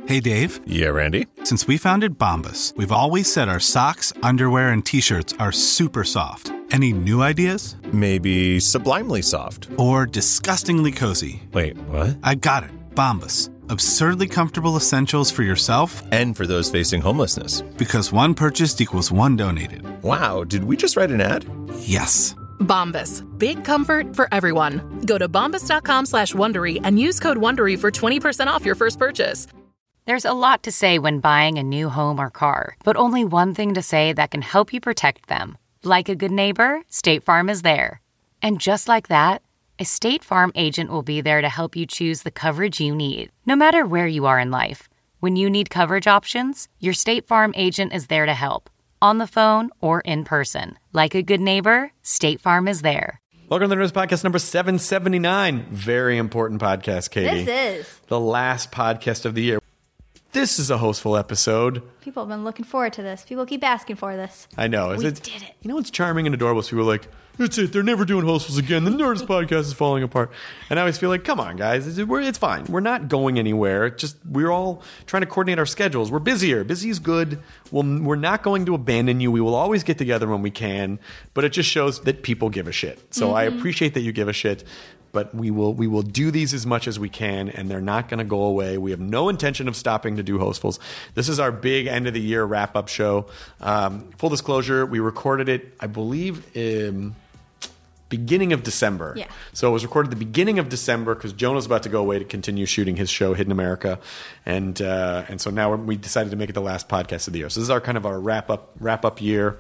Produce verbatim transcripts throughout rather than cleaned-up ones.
Hey, Dave. Yeah, Randy? Since we founded Bombas, we've always said our socks, underwear, and T-shirts are super soft. Any new ideas? Maybe sublimely soft. Or disgustingly cozy. Wait, what? I got it. Bombas. Absurdly comfortable essentials for yourself and for those facing homelessness. Because one purchased equals one donated. Wow, did we just write an ad? Yes. Bombas. Big comfort for everyone. Go to bombas.com slash Wondery and use code Wondery for twenty percent off your first purchase. There's a lot to say when buying a new home or car, but only one thing to say that can help you protect them. Like a good neighbor, State Farm is there. And just like that, a State Farm agent will be there to help you choose the coverage you need, no matter where you are in life. When you need coverage options, your State Farm agent is there to help, on the phone or in person. Like a good neighbor, State Farm is there. Welcome to the Nerdist Podcast number seven seventy-nine. Very important podcast, Katie. This is. The last podcast of the year. This is a hostful episode. People have been looking forward to this. People keep asking for this. I know. We it's, did it. You know what's charming and adorable? People are like, that's it. They're never doing hostfuls again. The Nerdist Podcast is falling apart. And I always feel like, come on, guys. It's, we're, it's fine. We're not going anywhere. Just we're all trying to coordinate our schedules. We're busier. Busy is good. We'll, we're not going to abandon you. We will always get together when we can. But it just shows that people give a shit. So mm-hmm. I appreciate that you give a shit. But we will we will do these as much as we can, and they're not going to go away. We have no intention of stopping to do hostfuls. This is our big end of the year wrap up show. Um, full disclosure, we recorded it, I believe, in beginning of December. Yeah. So it was recorded at the beginning of December because Jonah was about to go away to continue shooting his show Hidden America, and uh, and so now we decided to make it the last podcast of the year. So this is our kind of our wrap up wrap up year.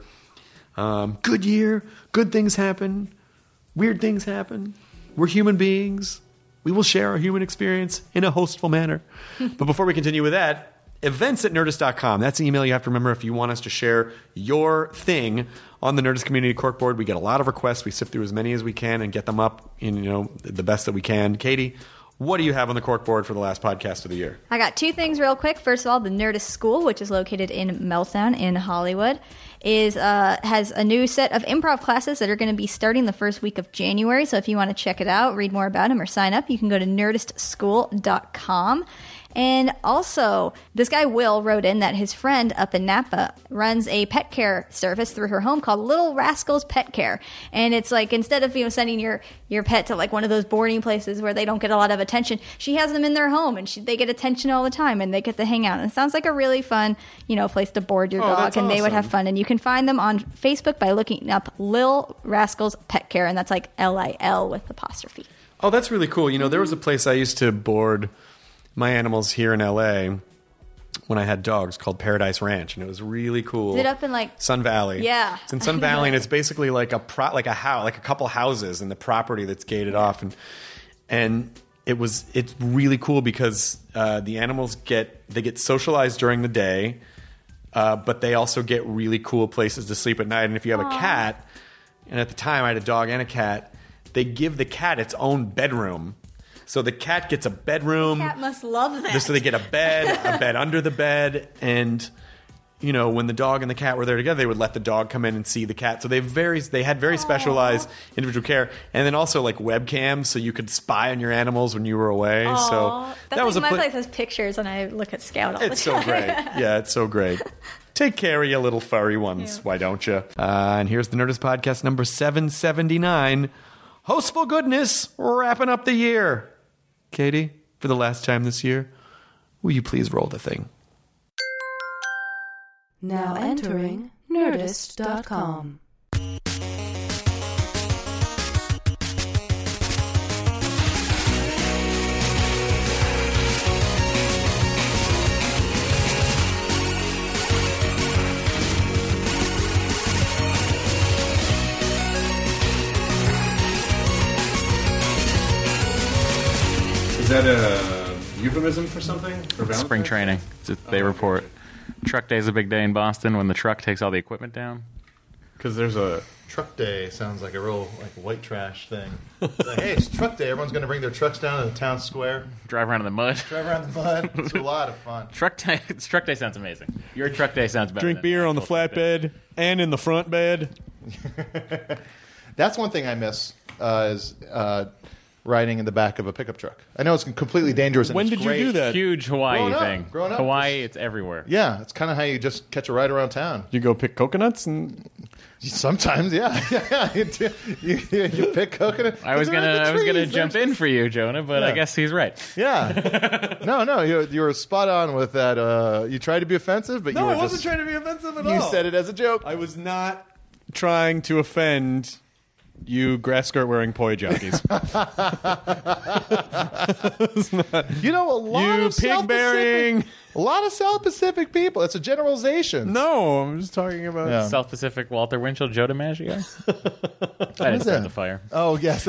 Um, good year, good things happen, weird things happen. We're human beings. We will share our human experience in a hostful manner. But before we continue with that, events at nerdist dot com. That's the email you have to remember if you want us to share your thing on the Nerdist Community Corkboard. We get a lot of requests. We sift through as many as we can and get them up in, you know, the best that we can. Katie, what do you have on the corkboard for the last podcast of the year? I got two things real quick. First of all, the Nerdist School, which is located in Meltdown in Hollywood, is uh, has a new set of improv classes that are going to be starting the first week of January. So if you want to check it out, read more about them, or sign up, you can go to nerdist school dot com. And also, this guy Will wrote in that his friend up in Napa runs a pet care service through her home called Little Rascals Pet Care. And it's like, instead of, you know, sending your, your pet to like one of those boarding places where they don't get a lot of attention, she has them in their home and she, they get attention all the time and they get to hang out. And it sounds like a really fun, you know, place to board your oh, dog, that's and awesome. They would have fun. And you can find them on Facebook by looking up Lil Rascals Pet Care, and that's like L I L with apostrophe. Oh, that's really cool. You know, there was a place I used to board my animals here in L A when I had dogs called Paradise Ranch, and it was really cool. Is it up in like Sun Valley? Yeah, it's in Sun Valley, and it's basically like a pro, like a house, like a couple houses in the property that's gated off, and and it was it's really cool because uh, the animals get they get socialized during the day, uh, but they also get really cool places to sleep at night. And if you have Aww. a cat, and at the time I had a dog and a cat, they give the cat its own bedroom. So the cat gets a bedroom. The cat must love that. So they get a bed, a bed under the bed, and you know, when the dog and the cat were there together, they would let the dog come in and see the cat. So they very they had very specialized Aww. individual care, and then also like webcams, so you could spy on your animals when you were away. Aww. So That's that was like a my pla- place has pictures, and I look at Scout all It's the time. so great. Yeah, it's so great. Take care of your little furry ones. Yeah. Why don't you? Uh, and here's the Nerdist Podcast number seven seventy-nine. Hostful goodness, wrapping up the year. Katie, for the last time this year, will you please roll the thing? Now entering nerdist dot com. Is that a euphemism for something? For Spring training. It's a, they oh, report. Okay. Truck Day is a big day in Boston when the truck takes all the equipment down. Because there's a... Truck Day sounds like a real like white trash thing. It's like, hey, it's Truck Day. Everyone's going to bring their trucks down to the town square. Drive around in the mud. Drive around in the mud. It's a lot of fun. Truck Day Truck Day sounds amazing. Your Truck Day sounds better. Drink beer on the flatbed and in the front bed. That's one thing I miss uh, is... Uh, riding in the back of a pickup truck. I know it's completely dangerous. And When it's did great. you do that? Huge Hawaii Growing up, thing. growing up, Hawaii, it's everywhere. Yeah, it's kind of how you just catch a ride around town. You go pick coconuts and Sometimes, yeah, yeah. You, do- you, you pick coconut. I was They're gonna, in the I was gonna trees. jump They're- in for you, Jonah, but I Yeah. guess he's right. Yeah. No, no, you you were spot on with that. Uh, you tried to be offensive, but no, you were I wasn't just, trying to be offensive at You all. said it as a joke. I was not trying to offend you grass skirt wearing poi jockeys. You know, a lot You of South pig bearing. Pacific, a lot of South Pacific people. It's a generalization. No, I'm just talking about. Yeah. South Pacific Walter Winchell, Joe DiMaggio. I didn't is start that? the fire. Oh yes,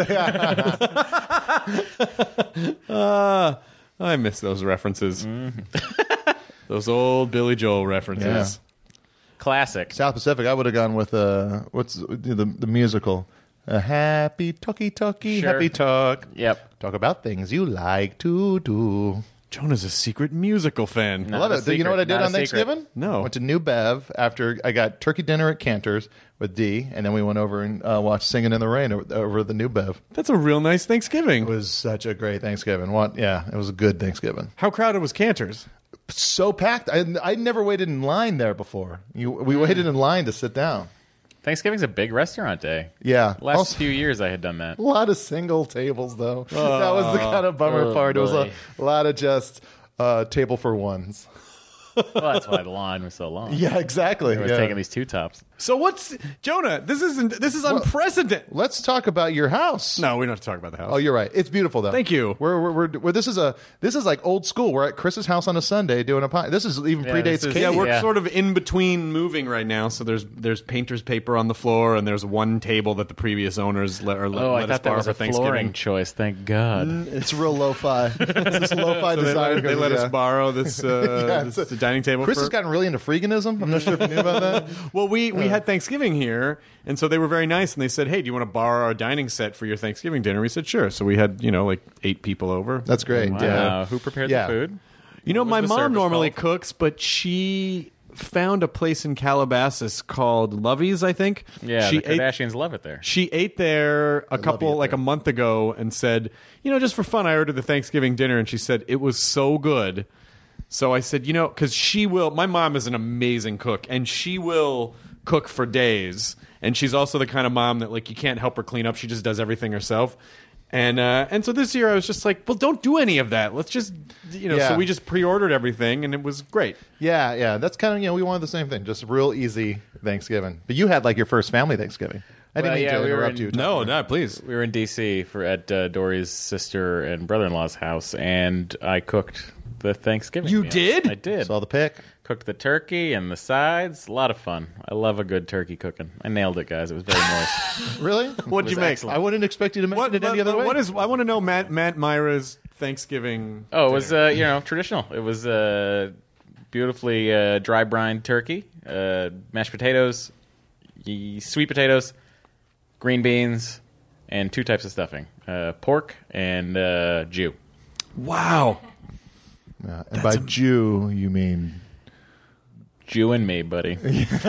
Uh, I miss those references. Those old Billy Joel references. Classic. South Pacific. I would have gone with uh, what's the the musical? A happy talkie talkie, Sure. happy talk. Yep. Talk about things you like to do. Jonah's a secret musical fan. I love a it. You know what I secret. did Not a on secret. Thanksgiving? No. Went to New Bev after I got turkey dinner at Cantor's with Dee, and then we went over and uh, watched Singing in the Rain over, over the New Bev. That's a real nice Thanksgiving. It was such a great Thanksgiving. What? Yeah, it was a good Thanksgiving. How crowded was Cantor's? So packed. I I never waited in line there before. You, we Mm. waited in line to sit down. Thanksgiving's a big restaurant day. Yeah. Last Also- few years I had done that. A lot of single tables, though. that was the kind of bummer oh, part. It was a, boy. a lot of just uh, table for ones. Well, that's why the line was so long. Yeah, exactly. I was yeah. taking these two tops. So what's Jonah? This isn't. This is unprecedented. Let's talk about your house. No, we don't have to talk about the house. Oh, you're right. It's beautiful, though. Thank you. We're, we're, we're, we're this is a this is like old school. We're at Chris's house on a Sunday doing a pie. This is even Yeah, predates this is- Katie. Yeah, we're Yeah. sort of in between moving right now. So there's there's painter's paper on the floor, and there's one table that the previous owners let, or let, Oh, let I us thought that borrow was for a Thanksgiving. flooring choice. Thank God. It's real lo-fi. It's this lo-fi So they design. let, they let yeah. us borrow this, uh, Yeah, this it's a- dining table. Chris for, has gotten really into freeganism. I'm not sure if you knew about that. Well, we, we had Thanksgiving here, and so they were very nice, and they said, hey, do you want to borrow our dining set for your Thanksgiving dinner? We said, sure. So we had, you know, like eight people over. That's great. Wow. Yeah. Who prepared Yeah. the food? You know, What was my the mom service normally called? cooks, but she found a place in Calabasas called Lovey's, I think. Yeah, she the ate, Kardashians love it there. She ate there a love couple, it like there. a month ago, and said, you know, just for fun, I ordered the Thanksgiving dinner, and she said it was so good. So I said, you know, because she will. My mom is an amazing cook, and she will cook for days. And she's also the kind of mom that, like, you can't help her clean up. She just does everything herself. And uh, and so this year I was just like, well, don't do any of that. Let's just, you know. Yeah. So we just pre-ordered everything, and it was great. Yeah, yeah. That's kind of, you know, we wanted the same thing. Just a real easy Thanksgiving. But you had like your first family Thanksgiving. I didn't Well, mean yeah, to we were interrupt in- you. No, no, please. We were in D C for at uh, Dory's sister and brother-in-law's house, and I cooked the Thanksgiving. You meal. did? I did. Saw the pic. Cooked the turkey and the sides. A lot of fun. I love a good turkey cooking. I nailed it, guys. It was very moist. Really? What'd you was make? excellent. I wouldn't expect you to mention What, it any but- other but way. what is? I want to know Matt Matt Myra's Thanksgiving. Oh, it was dinner. uh, you know traditional. It was uh, beautifully uh, dry brined turkey, uh, mashed potatoes, y- sweet potatoes, green beans, and two types of stuffing: uh, pork and uh, Jew. Wow. Yeah, and by Jew, you mean Jew and me, buddy.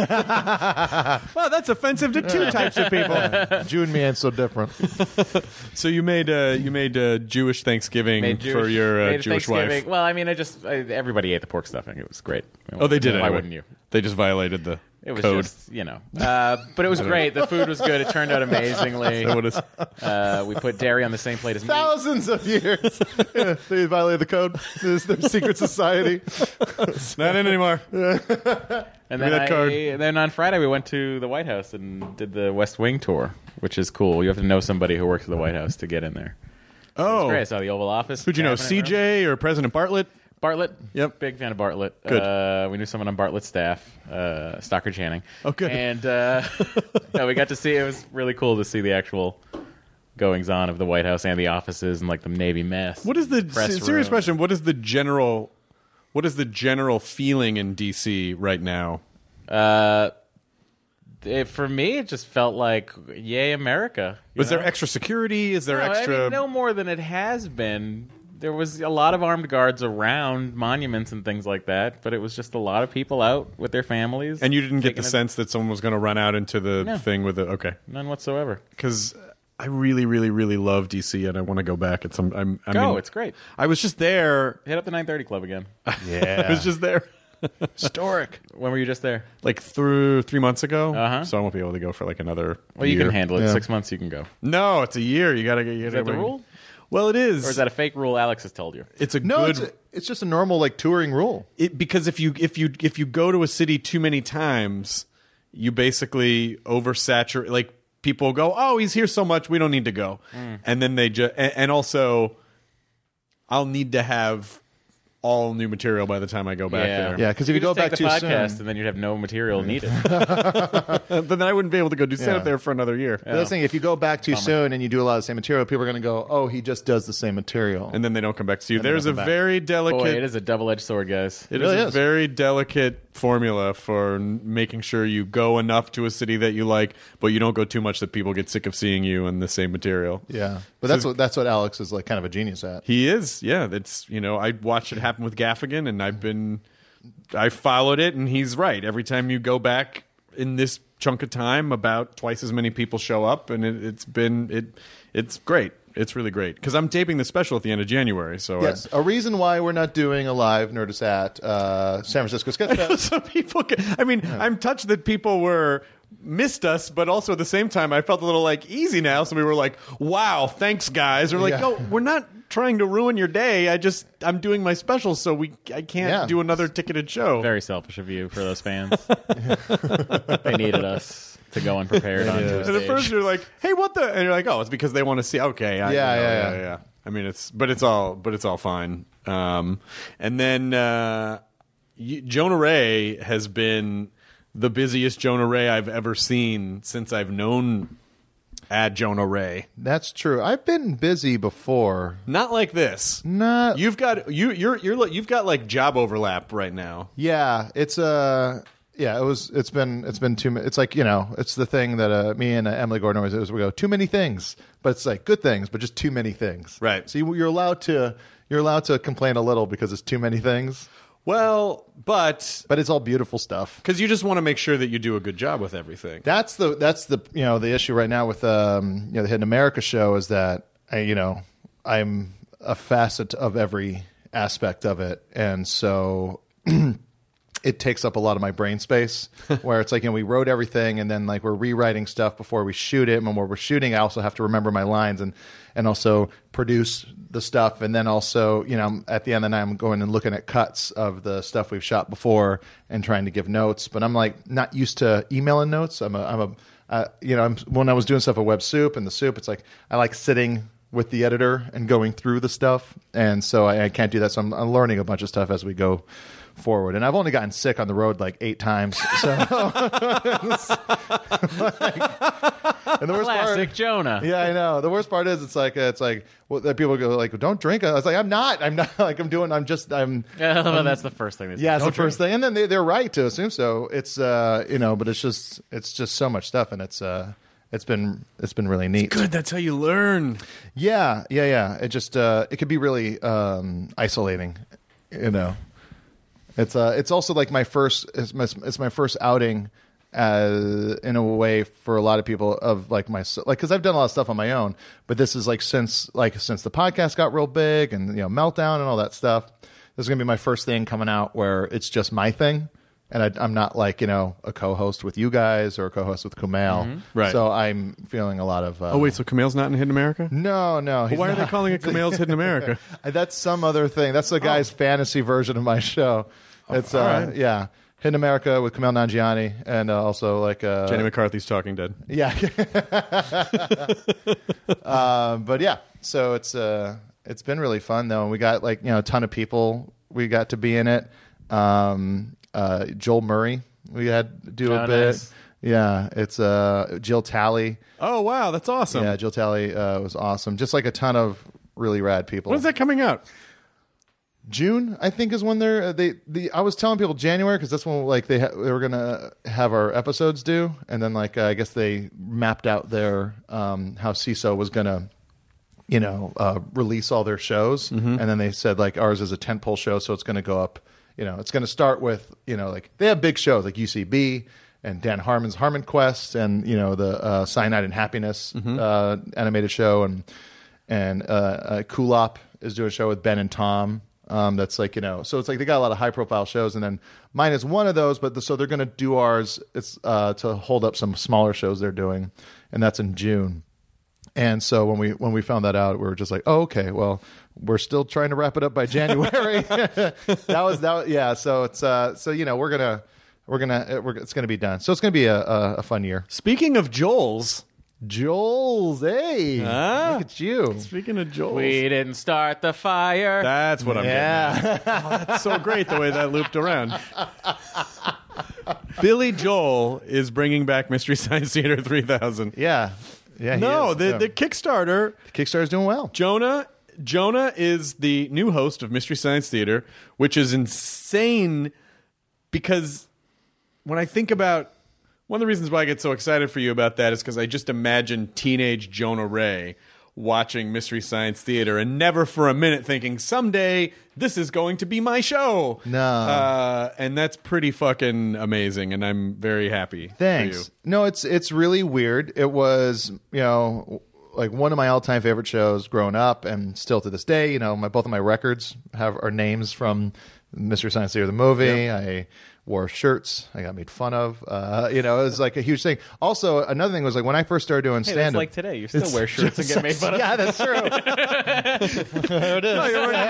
Well, that's offensive to two types of people. Jew and me ain't so different. So you made uh, you made uh, Jewish Thanksgiving Made for Jewish- your uh, made Jewish Thanksgiving. wife. Well, I mean, I just I, everybody ate the pork stuffing. It was great. Oh, they did it. Why anyway. wouldn't you? They just violated the It was code. just, you know. Uh, but it was great. The food was good. It turned out amazingly. That would've- Uh, we put dairy on the same plate as meat. Thousands of years. Yeah, they violated the code. This is their secret society. Not in anymore. And Give then, me that I, card. and then on Friday, we went to the White House and did the West Wing tour, which is cool. You have to know somebody who works at the White House to get in there. It was Oh, great. I saw the Oval Office. who'd you know? cabinet room. C J or President Bartlett? Bartlett. Yep. Big fan of Bartlett. Good. Uh, we knew someone on Bartlett's staff, uh, Stockard Channing. Oh, good. And uh, yeah, we got to see, it was really cool to see the actual goings on of the White House and the offices and like the Navy mess. What is the Press se- serious room. question? What is the general what is the general feeling in D C right now? Uh, it, for me, it just felt like, yay, America. you Was know? there extra security? Is there No, extra? I mean, no more than it has been. There was a lot of armed guards around monuments and things like that, but it was just a lot of people out with their families. And you didn't get the taking it- sense that someone was going to run out into the No. thing with it. Okay, None whatsoever. because I really, really, really love D C, and I want to go back at some. I'm, I Go, mean, it's great. I was just there. Hit up the nine thirty Club again. Yeah. I was just there. Historic. When were you just there? Like through three months ago. Uh-huh. So I won't be able to go for like another. Well, you year. can handle it. Yeah. Six months, you can go. No, it's a year. You gotta get. You Is gotta that the wait. rule? Well, it is. Or is that a fake rule Alex has told you? It's a No, good. it's, a, it's just a normal like touring rule. It, because if you if you if you go to a city too many times, you basically oversaturate. Like people go, oh, he's here so much, we don't need to go, Mm. and then they just and, and also, I'll need to have all new material by the time I go back yeah. there. Yeah, because if you, go just take back the too podcast soon, and then you'd have no material needed. But then I wouldn't be able to go do stand up Yeah. there for another year, the other thing, if you go back too soon and you do a lot of the same material, people are going to go, "Oh, he just does the same material." and then they don't come back to you. And they There's a don't come back. very delicate. Boy, it is a double-edged sword, guys. It really is a is. very delicate formula for n- making sure you go enough to a city that you like, but you don't go too much that people get sick of seeing you in the same material. Yeah, but that's what that's what Alex is like, kind of a genius at. He is, yeah. That's you know, I watched it happen with Gaffigan, and I've been, I followed it, and he's right. Every time you go back in this chunk of time, about twice as many people show up, and it, it's been it, it's great. It's really great because I'm taping the special at the end of January. So Yes, a reason why we're not doing a live Nerdist at uh, San Francisco Sketch I, Fest. some people. Can, I mean, I'm touched that people were. Missed us, but also at the same time, I felt a little like easy now. So we were like, "Wow, thanks, guys." We're like, Yeah. "No, we're not trying to ruin your day. I just I'm doing my special, so we I can't Yeah. do another ticketed show." Very selfish of you for those fans. They needed us to go unprepared onto a and at first stage. you're like, "Hey, what the?" And you're like, "Oh, it's because they want to see." Okay, I, Yeah, you know, yeah, yeah, yeah. yeah. I mean, it's but it's all but it's all fine. Um, and then uh, y- Jonah Ray has been the busiest Jonah Ray I've ever seen since I've known at Jonah Ray. That's true. I've been busy before. Not like this. Not. You've got you you're you're li- you've got like job overlap right now. Yeah, it's uh yeah, it was. It's been. It's been too. ma- It's like you know. It's the thing that uh, me and uh, Emily Gordon always is. We go too many things, but it's like good things, but just too many things. Right. So you, you're allowed to. You're allowed to complain a little because it's too many things, Well, but but it's all beautiful stuff. because you just want to make sure that you do a good job with everything. That's the. That's the. You know the issue right now with um you know the Hidden America show is that I you know I'm a facet of every aspect of it, and so. It takes up a lot of my brain space where it's like, you know, we wrote everything and then like we're rewriting stuff before we shoot it. And when we're shooting, I also have to remember my lines and, and also produce the stuff. And then also, you know, at the end of the night, I'm going and looking at cuts of the stuff we've shot before and trying to give notes. But I'm like not used to emailing notes. I'm a, I'm a, uh, you know, I'm, when I was doing stuff at Web Soup and the Soup, it's like, I like sitting with the editor and going through the stuff. And so I, I can't do that. So I'm, I'm learning a bunch of stuff as we go forward, and I've only gotten sick on the road like eight times. So, like, and the worst Classic part, Jonah. yeah, I know. The worst part is it's like uh, it's like well, that people go like, "Don't drink." I was like, "I'm not. I'm not. Like I'm doing. I'm just. I'm." Yeah, well, that's the first thing. They say. Yeah, it's Don't the first thing, and then they, they're right to assume so. It's uh, you know, but it's just it's just so much stuff, and it's uh, it's been it's been really neat. Good, that's how you learn. Yeah, yeah, yeah. It just uh, it could be really um, isolating, you know. It's uh, it's also like my first it's my, it's my first outing, uh, in a way for a lot of people of like my like because I've done a lot of stuff on my own, but this is like since like since the podcast got real big and you know Meltdown and all that stuff. This is gonna be my first thing coming out where it's just my thing. And I, I'm not like, you know, a co-host with you guys or a co-host with Kumail. Mm-hmm. Right. So I'm feeling a lot of... Uh, Oh wait, so Kumail's not in Hidden America? No, no. Well, he's why are they not. calling it Kumail's Hidden America? That's some other thing. That's the guy's fantasy version of my show. It's, uh, all right. yeah. Hidden America with Kumail Nanjiani and uh, also like... Uh, Jenny McCarthy's Talking Dead. Yeah. um, but yeah, so it's uh, it's been really fun though. And we got like, you know, a ton of people. We got to be in it. Um, uh, Joel Murray, we had to do a Oh, bit. nice. Yeah, it's uh, Jill Talley. Oh wow, that's awesome. Yeah, Jill Talley uh, was awesome. Just like a ton of really rad people. When's that coming out? June, I think, is when they're uh, they. The I was telling people January because that's when like they ha- they were gonna have our episodes due, and then like uh, I guess they mapped out their um, how C I S O was gonna, you know, uh, release all their shows, Mm-hmm. and then they said like ours is a tentpole show, so it's gonna go up. You know, it's gonna start with you know like they have big shows like U C B and Dan Harmon's Harmon Quest, and you know the uh, Cyanide and Happiness Mm-hmm. uh, animated show, and and uh, uh, Kulop is doing a show with Ben and Tom. Um, that's like, you know, so it's like they got a lot of high profile shows, and then mine is one of those. But the, so they're going to do ours. It's uh, to hold up some smaller shows they're doing, and that's in June. And so when we when we found that out, we were just like, oh, okay, well, we're still trying to wrap it up by January. that was that. Was, yeah. So it's uh, so you know we're gonna we're gonna we're, it's gonna be done. So it's gonna be a, a, a fun year. Speaking of Joel's, Joel's, hey, Ah. look at you. speaking of Joel's, We didn't start the fire. that's what I'm getting at. Yeah. That's so great the way that looped around. Billy Joel is bringing back Mystery Science Theater three thousand. yeah. Yeah. he No, is. the, Yeah. the Kickstarter, Kickstarter's doing well. Jonah Jonah is the new host of Mystery Science Theater, which is insane because when I think about one of the reasons why I get so excited for you about that is because I just imagine teenage Jonah Ray watching Mystery Science Theater and never for a minute thinking someday this is going to be my show. No. Uh, and that's pretty fucking amazing, and I'm very happy for you. Thanks. No, it's it's really weird. It was, you know, like one of my all-time favorite shows growing up, and still to this day. You know, my both of my records have are names from Mystery Science Theater the movie. I wore shirts. I got made fun of. Uh, you know, it was like a huge thing. Also, another thing was like when I first started doing Hey, stand-up. that's like today. You still wear shirts and get made fun of. Yeah, that's true. There it is.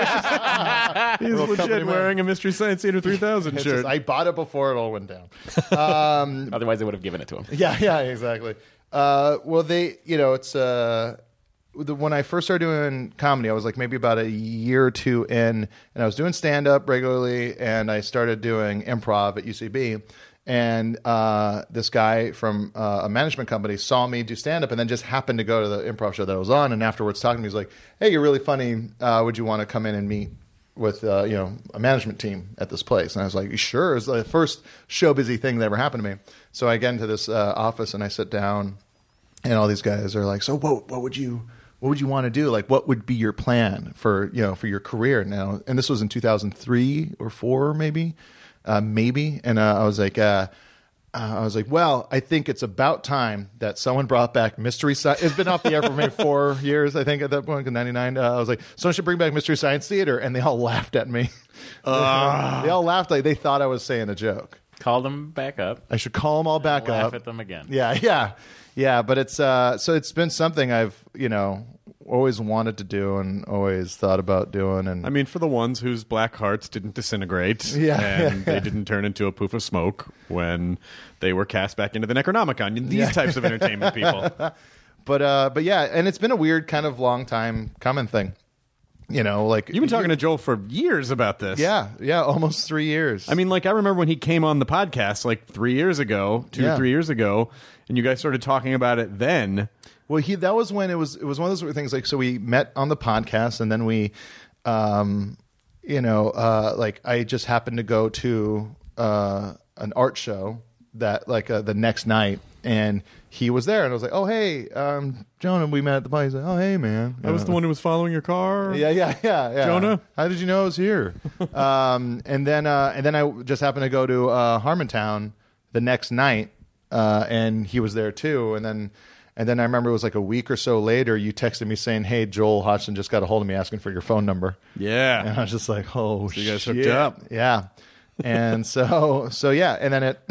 He's Little legit company man. wearing a Mystery Science Theater three thousand It's shirt. just- I bought it before it all went down. Um, Otherwise, they would have given it to him. Yeah, yeah, exactly. Uh, well, they, you know, it's uh, the, when I first started doing comedy, I was like maybe about a year or two in, and I was doing stand up regularly, and I started doing improv at U C B. And uh, this guy from uh, a management company saw me do stand up, and then just happened to go to the improv show that I was on. And afterwards, talking to me, he's like, "Hey, you're really funny. Uh, would you want to come in and meet with uh, you know a management team at this place?" And I was like, "Sure." It's the first show busy thing that ever happened to me. So I get into this uh, office and I sit down, and all these guys are like, "So what? What would you? What would you want to do? Like, what would be your plan for you know for your career now?" And this was in two thousand three or four, maybe, uh, maybe. And uh, I was like, uh, uh, I was like, well, I think it's about time that someone brought back Mystery Science. It's been off the air for maybe four years, I think, at that point, in ninety-nine. Uh, I was like, someone should bring back Mystery Science Theater, and they all laughed at me. Uh. They all laughed like they thought I was saying a joke. Call them back up. I should call them all back Laugh up. at them again. Yeah, yeah, yeah. But it's uh, so it's been something I've you know always wanted to do and always thought about doing. And I mean, for the ones whose black hearts didn't disintegrate Yeah, and yeah. they didn't turn into a poof of smoke when they were cast back into the Necronomicon. These Yeah. types of entertainment people. but uh, but yeah, and it's been a weird kind of long time coming thing. You know, like You've been talking to Joel for years about this. Yeah, yeah, almost three years. I mean, like, I remember when he came on the podcast like three years ago, two Yeah. or three years ago, and you guys started talking about it then. Well, he that was when it was it was one of those things like so we met on the podcast, and then we, um, you know, uh, like I just happened to go to uh, an art show that like uh, the next night, and he was there, and I was like, oh hey, um, Jonah, we met at the party. He's like, oh hey man, I was the one who was following your car. Yeah, yeah, yeah, yeah. Jonah? How did you know I was here? um, and then uh, and then I just happened to go to uh, Harmontown the next night, uh, and he was there too. And then and then I remember it was like a week or so later, you texted me saying, "Hey, Joel Hodgson just got a hold of me asking for your phone number." Yeah. And I was just like, "Oh, So you guys shit. hooked up. Yeah. And so so yeah, and then it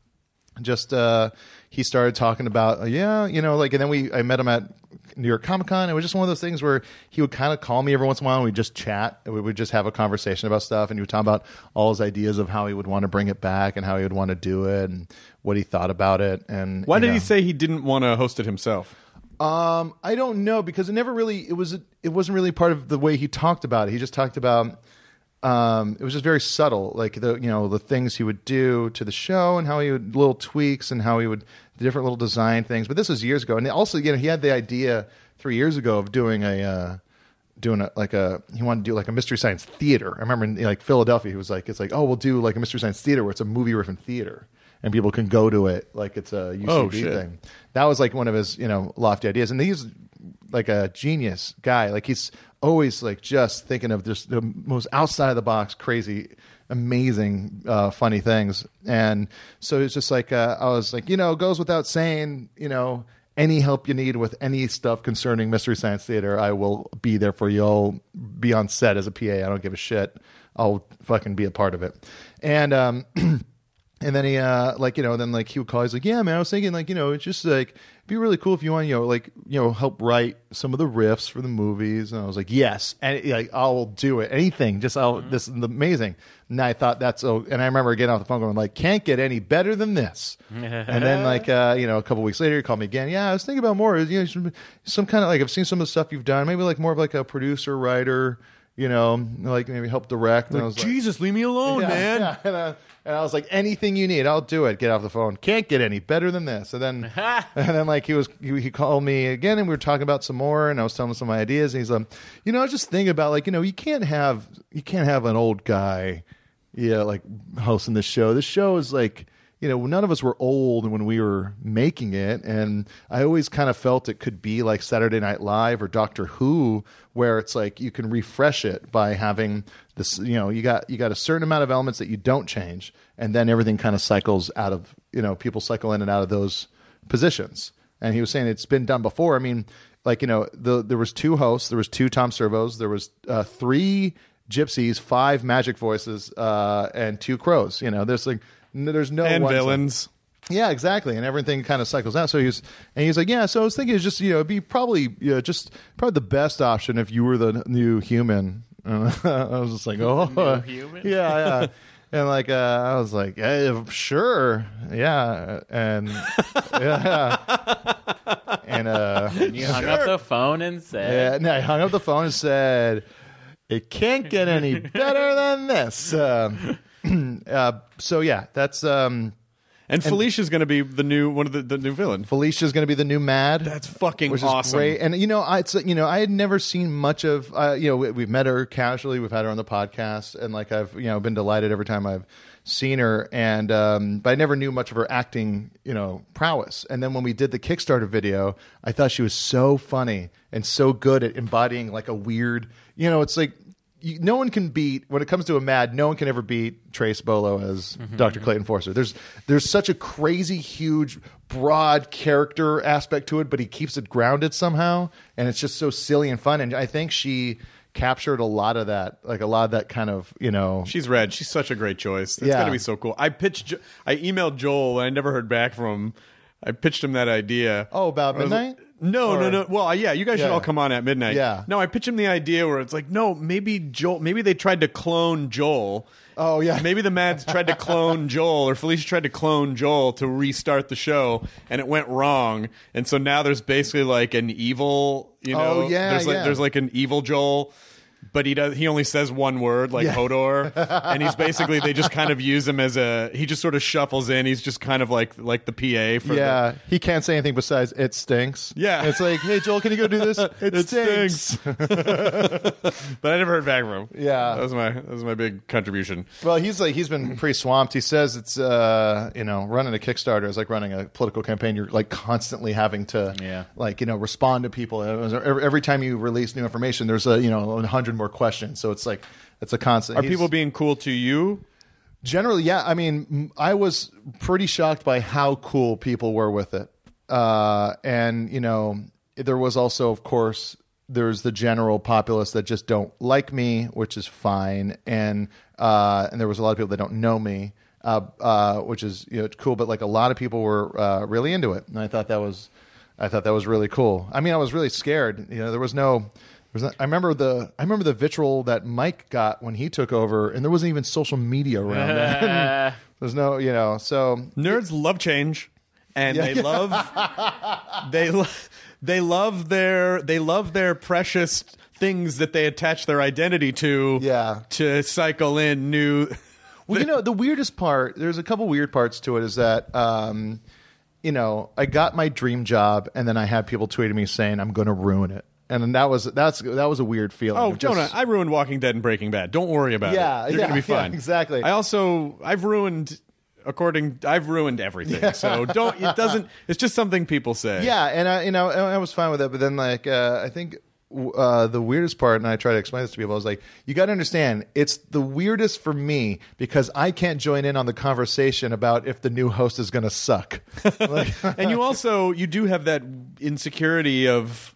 just uh, he started talking about uh, yeah, you know, like, and then we I met him at New York Comic Con. It was just one of those things where he would kind of call me every once in a while, and we'd just chat. We would just have a conversation about stuff, and he would talk about all his ideas of how he would want to bring it back and how he would want to do it and what he thought about it. And Why you did know. he say he didn't want to host it himself? Um, I don't know, because it never really it was it wasn't really part of the way he talked about it. He just talked about um, it was just very subtle, like the you know the things he would do to the show and how he would little tweaks and how he would different little design things. But this was years ago, and also you know he had the idea three years ago of doing a uh, doing a like a he wanted to do like a Mystery Science Theater. I remember in like Philadelphia, he was like it's like oh we'll do like a Mystery Science Theater where it's a movie riff in theater. And people can go to it like it's a U C B Oh, shit. thing. That was like one of his, you know, lofty ideas. And he's like a genius guy. Like he's always like just thinking of just the most outside of the box, crazy amazing, uh, funny things. And so it's just like, uh, I was like, you know, it goes without saying, you know, any help you need with any stuff concerning Mystery Science Theater, I will be there for you. I'll be on set as a P A. I don't give a shit. I'll fucking be a part of it. And, um, and then he, uh, like, you know, then like he would call, he's like, yeah, man, I was thinking like, you know, it's just like, it'd be really cool if you want, you know, like, you know, help write some of the riffs for the movies. And I was like, yes. And like, I'll do it. Anything. Just, I'll, mm-hmm. this is amazing. And I thought that's, oh, and I remember getting off the phone going like, can't get any better than this. And then like, uh, you know, a couple weeks later, he called me again. Yeah, I was thinking about more, you know, some, some kind of like, I've seen some of the stuff you've done, maybe like more of like a producer, writer, you know, like maybe help direct. And like, I was like, Jesus, leave me alone, yeah, man. Yeah. And, uh, and I was like, anything you need, I'll do it. Get off the phone. Can't get any better than this. And then, and then like he was, he, he called me again, and we were talking about some more, and I was telling him some ideas. And he's like, you know, I was just thinking about like, you know, you can't have, you can't have an old guy, yeah, like hosting this show. This show is like, you know, none of us were old when we were making it, and I always kind of felt it could be like Saturday Night Live or Doctor Who, where it's like you can refresh it by having this, you know, you got you got a certain amount of elements that you don't change, and then everything kind of cycles out of, you know, people cycle in and out of those positions. And he was saying it's been done before. I mean, like, you know, the there was two hosts, there was two Tom Servos, there was uh, three Gypsies, five Magic Voices, uh, and two Crows. You know, there's like. There's no and one villains. Side. Yeah, exactly, and everything kind of cycles out. So he was, and he's like, yeah. So I was thinking, it's just you know, it'd be probably you know, just probably the best option if you were the new human. Uh, I was just like, oh, new human? yeah, yeah. And like, uh, I was like, hey, sure, yeah, and yeah, and uh, you hung sure. up the phone and said, yeah, no, I hung up the phone and said, it can't get any better than this. Um, uh, so yeah, that's um, and, and Felicia's going to be the new one of the, the new villain. Felicia's going to be the new Mad. That's fucking which awesome. Is great. And you know, I it's, you know, I had never seen much of. Uh, you know, we, we've met her casually. We've had her on the podcast, and like I've you know been delighted every time I've seen her. And um, but I never knew much of her acting, you know, prowess. And then when we did the Kickstarter video, I thought she was so funny and so good at embodying like a weird. You know, it's like. You, no one can beat when it comes to a Mad. No one can ever beat Trace Bolo as mm-hmm. Doctor Clayton Forster. There's there's such a crazy, huge, broad character aspect to it, but he keeps it grounded somehow, and it's just so silly and fun. And I think she captured a lot of that, like a lot of that kind of you know. She's red. She's such a great choice. It's yeah. gonna be so cool. I pitched. I emailed Joel, and I never heard back from him. I pitched him that idea. Oh, about midnight. No, or, no, no. Well, yeah, you guys yeah. should all come on at midnight. Yeah. No, I pitched him the idea where it's like, no, maybe Joel, maybe they tried to clone Joel. Oh, yeah. Maybe the Mads tried to clone Joel, or Felicia tried to clone Joel to restart the show, and it went wrong. And so now there's basically like an evil, you know, oh, yeah, there's like yeah. there's like an evil Joel. But he does. He only says one word, like yeah. Hodor, and he's basically they just kind of use him as a. He just sort of shuffles in. He's just kind of like like the P A for. Yeah, the, he can't say anything besides "it stinks." Yeah, it's like, hey Joel, can you go do this? It, it stinks. stinks. But I never heard back from him. Yeah, that was my that was my big contribution. Well, he's like he's been pretty swamped. He says it's uh you know running a Kickstarter is like running a political campaign. You're like constantly having to yeah. like you know respond to people. Every, every time you release new information, there's a you know a hundred more questions. So it's like it's a constant. Are He's, people being cool to you? Generally, yeah. I mean, I was pretty shocked by how cool people were with it. Uh, and, you know, there was also, of course, there's the general populace that just don't like me, which is fine. And uh, and there was a lot of people that don't know me, uh, uh, which is you know cool. But like a lot of people were uh, really into it, and I thought that was I thought that was really cool. I mean, I was really scared. You know, there was no. There was not, I remember the I remember the vitriol that Mike got when he took over, and there wasn't even social media around that. There's no, you know, so nerds love change, and yeah. they love they lo- they love their they love their precious things that they attach their identity to. Yeah. To cycle in new. Well, you know, the weirdest part. There's a couple weird parts to it. Is that um, you know, I got my dream job, and then I had people tweeting me saying I'm going to ruin it. And that was that's that was a weird feeling. Oh, just, Jonah, I ruined Walking Dead and Breaking Bad. Don't worry about yeah, it. You're yeah, going to be fine. Yeah, exactly. I also I've ruined according I've ruined everything. Yeah. So don't it doesn't it's just something people say. Yeah, and I you know I was fine with it, but then like uh, I think uh, the weirdest part, and I try to explain this to people, I was like, you got to understand, it's the weirdest for me because I can't join in on the conversation about if the new host is going to suck. Like, and you also you do have that insecurity of,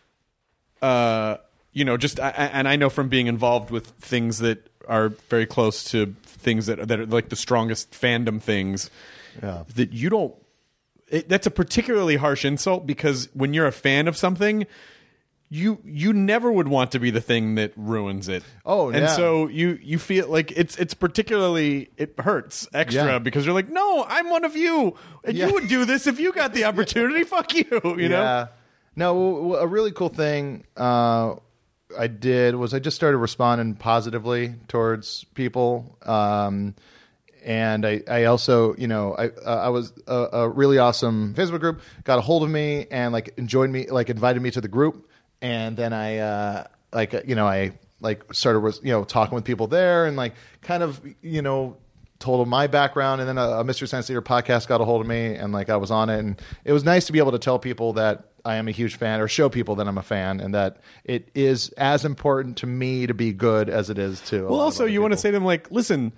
uh, you know, just I, and I know from being involved with things that are very close to things that that are like the strongest fandom things, yeah. that you don't. It, that's a particularly harsh insult because when you're a fan of something, you you never would want to be the thing that ruins it. Oh, and yeah. so you you feel like it's it's particularly it hurts extra Yeah. because you're like, no, I'm one of you, and Yeah. you would do this if you got the opportunity. Fuck you, you know. Yeah. No, w- w- a really cool thing uh, I did was I just started responding positively towards people. Um, And I, I also, you know, I uh, I was a, a really awesome Facebook group, got a hold of me and like enjoyed me, like invited me to the group. And then I, uh, like, you know, I like started, was you know, talking with people there and like kind of, you know, told them my background. And then a, a Mystery Science Theater podcast got a hold of me and like I was on it. And it was nice to be able to tell people that I am a huge fan or show people that I'm a fan and that it is as important to me to be good as it is to. Well, also, you want to say to them, like, listen,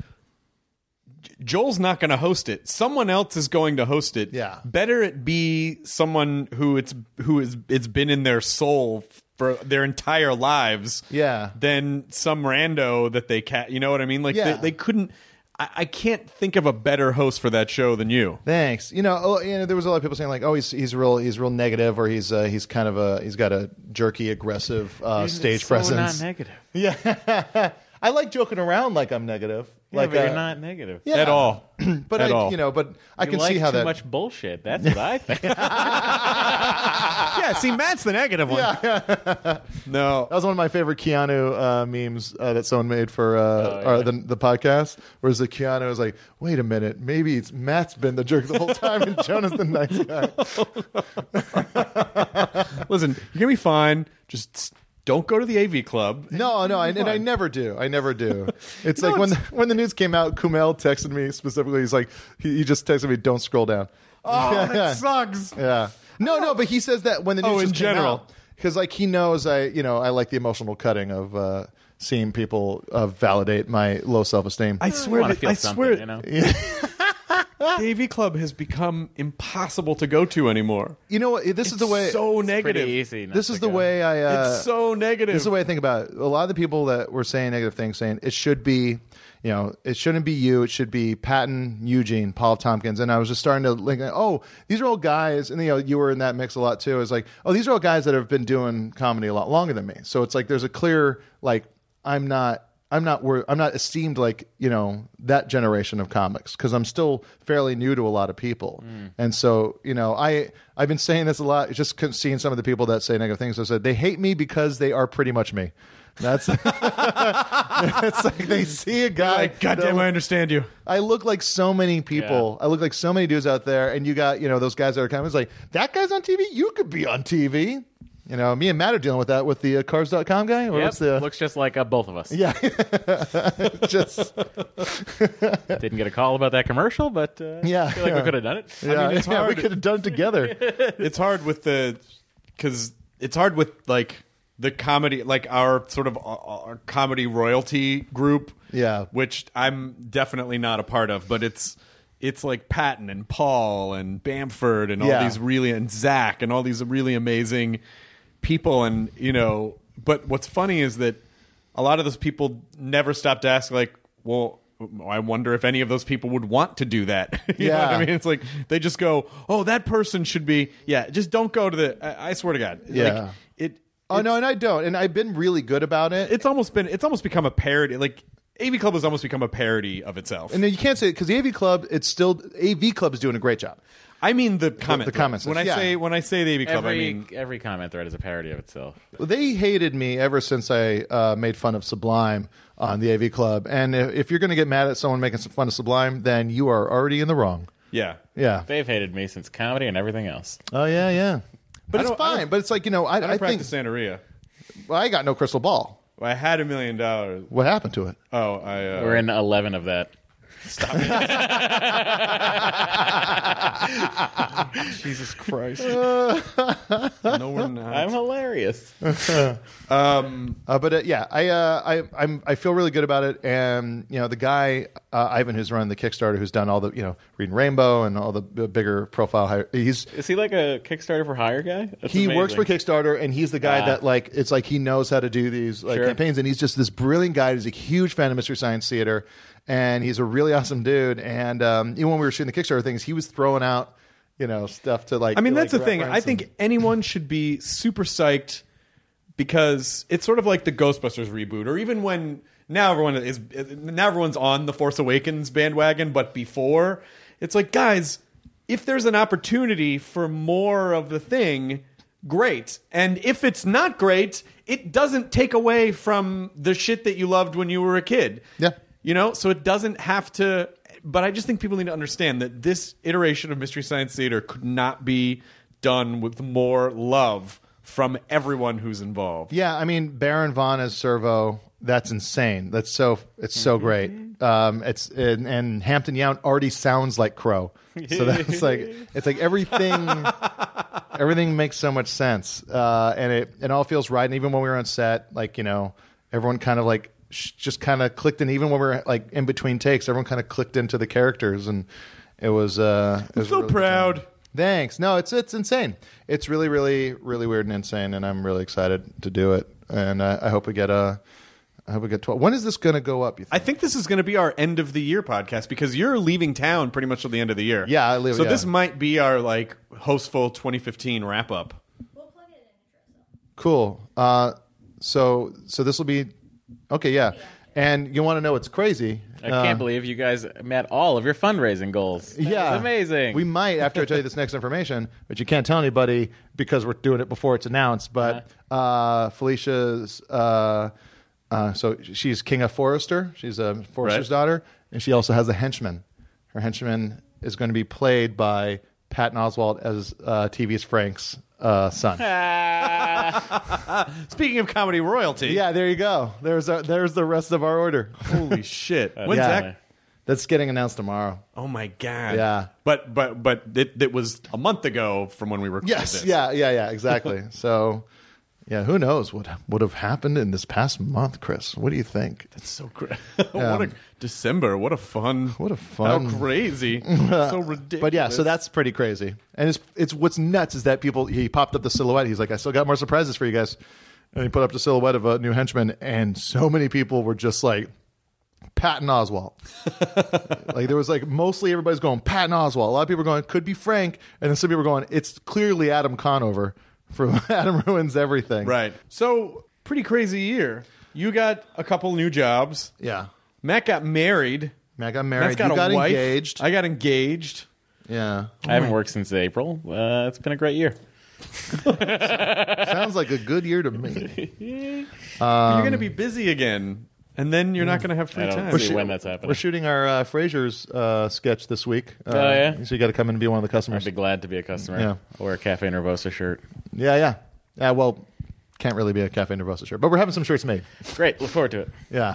Joel's not going to host it. Someone else is going to host it. Yeah. Better it be someone who it's who is it's been in their soul for their entire lives. Yeah. Than some rando that they cat. You know what I mean? Like Yeah. they, they couldn't. I, I can't think of a better host for that show than you. Thanks. You know, oh, you know, there was a lot of people saying like, "Oh, he's he's real he's real negative, or he's uh, he's kind of a he's got a jerky, aggressive uh, stage so presence." Not negative. Yeah, I like joking around like I'm negative. Yeah, like but uh, you're not negative. yeah. At all. But At I, all. you know, but I You can like see how too that. much bullshit. That's what I think. Yeah. See, Matt's the negative one. No. That was one of my favorite Keanu uh, memes uh, that someone made for uh, Oh, yeah. our, the, the podcast. Whereas the Keanu was like, "Wait a minute, maybe it's Matt's been the jerk the whole time, and Jonah's the nice guy." Listen, you're gonna be fine. Just don't go to the A V Club. No, no, I, and I never do. I never do. It's No, like when the, it's- when the news came out, Kumail texted me specifically. He's like, he, he just texted me, "Don't scroll down." Oh, Yeah. that sucks. Yeah. No, no, but he says that when the news Oh, in just came general. out, because like he knows I, you know, I like the emotional cutting of uh, seeing people uh, validate my low self esteem. I swear, wanna that, feel I something, swear, you know? the A V Club has become impossible to go to anymore. You know what? This is the way. So negative. Pretty easy. not This to is the go. way I. Uh, It's so negative. This is the way I think about it. A lot of the people that were saying negative things, saying it should be, you know, it shouldn't be you. It should be Patton, Eugene, Paul Tompkins. And I was just starting to link, oh, these are all guys, and you know, you were in that mix a lot too. It's like, oh, these are all guys that have been doing comedy a lot longer than me. So it's like there's a clear, like, I'm not. I'm not wor- I'm not esteemed like, you know, that generation of comics because I'm still fairly new to a lot of people. And so, you know, I I've been saying this a lot, just seeing some of the people that say negative things. I said they hate me because they are pretty much me. That's it's like they see a guy. like, God damn, I understand you. I look like so many people. I look like so many dudes out there, and you got, you know, those guys that are kind of it's like, that guy's on T V. You could be on T V. You know, me and Matt are dealing with that with the uh, cars dot com guy. Or Yep, what's the looks just like uh, both of us. yeah, just Didn't get a call about that commercial, but uh, Yeah, I feel like yeah. we could have done it. yeah, mean, it's yeah, we hard. could have done it together. It's hard with the because it's hard with like the comedy, like our sort of our, our comedy royalty group. Yeah. which I'm definitely not a part of, but it's. It's like Patton and Paul and Bamford and all Yeah. these really and Zach and all these really amazing people, and you know. But what's funny is that a lot of those people never stop to ask, like, well, I wonder if any of those people would want to do that. you know what Yeah. I mean? It's like they just go, oh, that person should be. Yeah, just don't go to the. I, I swear to God. Yeah. Like, it. Oh it's- no, and I don't, and I've been really good about it. It's almost been. It's almost become a parody. Like A V Club has almost become a parody of itself. And you can't say because the A V Club, it's still A V Club is doing a great job. I mean the comment. the comment When I section, yeah. say when I say the A V Club, Every, I mean every comment thread is a parody of itself. Well, they hated me ever since I uh, made fun of Sublime on the A V Club. And if, if you're going to get mad at someone making some fun of Sublime, then you are already in the wrong. yeah. Yeah. They've hated me since comedy and everything else. Oh yeah, yeah. But I it's don't- I fine. don't- But it's like, you know, I, I don't I think practice Santeria. well, I got no crystal ball. Well, I had a million dollars. What happened to it? Oh, I. Uh, We're in eleven of that. Stop it. Jesus Christ. No, we're not. I'm hilarious. Um, Uh, but uh, yeah, I uh, I I'm I feel really good about it, and you know the guy uh, Ivan who's run the Kickstarter, who's done all the you know Reading Rainbow and all the b- bigger profile. Hire, he's Is he like a Kickstarter for hire guy? That's he amazing. works for Kickstarter, and he's the guy Ah. that like it's like he knows how to do these like Sure. campaigns, and he's just this brilliant guy. He's a huge fan of Mystery Science Theater, and he's a really awesome dude. And um, even when we were shooting the Kickstarter things, he was throwing out you know stuff to like. I mean, to, that's like, the thing. reference I think and- anyone should be super psyched because it's sort of like the Ghostbusters reboot, or even when now everyone is now everyone's on the Force Awakens bandwagon, but before it's like, guys, if there's an opportunity for more of the thing, great. And if it's not great, it doesn't take away from the shit that you loved when you were a kid. Yeah. You know, so it doesn't have to. But I just think people need to understand that this iteration of Mystery Science Theater could not be done with more love from everyone who's involved. Yeah, I mean Baron Vaughn as Servo, that's insane. That's so it's so great. Um, it's and, and Hampton Yount already sounds like Crow, so that's like it's like everything. Everything makes so much sense, uh, and it it all feels right. And even when we were on set, like you know, everyone kind of like sh- just kind of clicked in. Even when we were like in between takes, everyone kind of clicked into the characters, and it was. Uh, it was so really good proud. time. Thanks. No, it's it's insane. It's really, really, really weird and insane, and I'm really excited to do it. And I, I hope we get a. I hope we get twelve. When is this going to go up? You I think? think this is going to be our end of the year podcast because you're leaving town pretty much till the end of the year. Yeah, I live- So yeah. this might be our like Hostful twenty fifteen wrap up. Cool. Uh, so so this will be okay. Yeah, and you want to know what's crazy? I can't Uh, believe you guys met all of your fundraising goals. That Yeah, was amazing. We might after I tell you this next information, but you can't tell anybody because we're doing it before it's announced. But uh, Felicia's, uh, uh, so she's King of Forrester. She's a Forrester's Right. daughter, and she also has a henchman. Her henchman is going to be played by Patton Oswalt as uh, T V's Frank's uh, son. Speaking of comedy royalty, Yeah, there you go. There's our, there's the rest of our order. holy shit! When's Yeah. that? That's getting announced tomorrow. Oh my god! Yeah. but but but it, it was a month ago from when we recorded Yes, this. yeah, yeah, yeah, exactly. So, yeah, who knows what would have happened in this past month, Chris? What do you think? It's so great. What a December! What a fun! What a fun- How crazy! So ridiculous. But yeah, so that's pretty crazy. And it's it's what's nuts is that people he popped up the silhouette. He's like, I still got more surprises for you guys. And he put up the silhouette of a new henchman, and so many people were just like, Patton Oswalt. Like there was like mostly everybody's going Patton Oswalt. A lot of people were going could be Frank, and then some people were going it's clearly Adam Conover from Adam Ruins Everything. right. So pretty crazy year. You got a couple new jobs. Yeah. Matt got married. Matt got Matt's married. got you a got wife. engaged. I got engaged. yeah. I haven't worked since April. Uh, it's been a great year. Sounds like a good year to me. But you're going to be busy again, and then you're not going to have free I don't time. see shoo- when that's happening. We're shooting our uh, Frasier's uh, sketch this week. Uh, Oh, yeah? So you got to come in and be one of the I'd customers. be glad to be a customer. Yeah. I'll wear a Cafe Nervosa shirt. Yeah, yeah. Yeah, well, can't really be a Cafe Nervosa shirt, but we're having some shirts made. Great. Look forward to it. Yeah.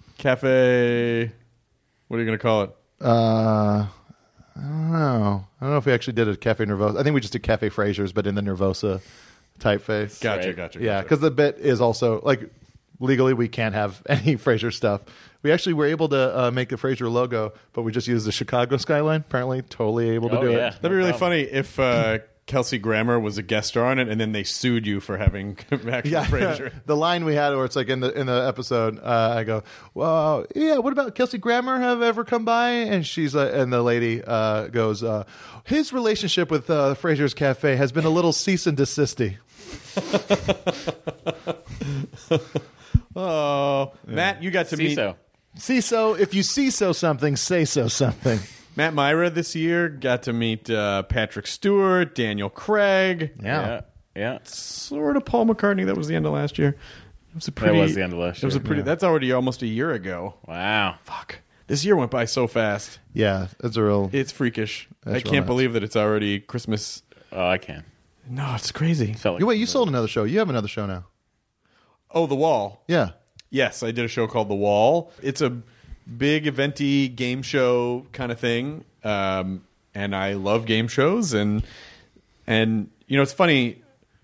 Cafe. What are you going to call it? Uh, I don't know. I don't know if we actually did a Cafe Nervosa. I think we just did Cafe Frasier's, but in the Nervosa typeface. Gotcha, Right. gotcha. Yeah, gotcha. because the bit is also like legally we can't have any Frasier stuff. We actually were able to uh, make a Frasier logo, but we just used the Chicago skyline. Apparently, totally able to Oh, do yeah. it. That'd be really funny if uh, Kelsey Grammer was a guest star on it, and then they sued you for having actual Yeah, Frasier. the line we had where it's like in the in the episode, uh, I go, "Well, yeah, what about Kelsey Grammer have ever come by?" And she's uh, and the lady uh, goes, uh, "His relationship with uh, Frasier's Cafe has been a little cease and desisty." Oh, Matt, you got to meet CISO. See so if you see so something, say so something. Matt Myra this year. Got to meet uh, Patrick Stewart, Daniel Craig, Yeah. Yeah. sort of Paul McCartney. That was the end of last year. It was a pretty. was the end of last It was a year. pretty. That's already almost a year ago. Wow. Fuck. This year went by so fast. Yeah, it's a real. It's freakish. That's I real can't nuts. believe that it's already Christmas. Oh, I can. No, it's crazy. Felt like You wait, you sold another show. You have another show now. Oh, The Wall. Yeah. Yes, I did a show called The Wall. It's a big eventy game show kind of thing. Um, and I love game shows, and and you know it's funny.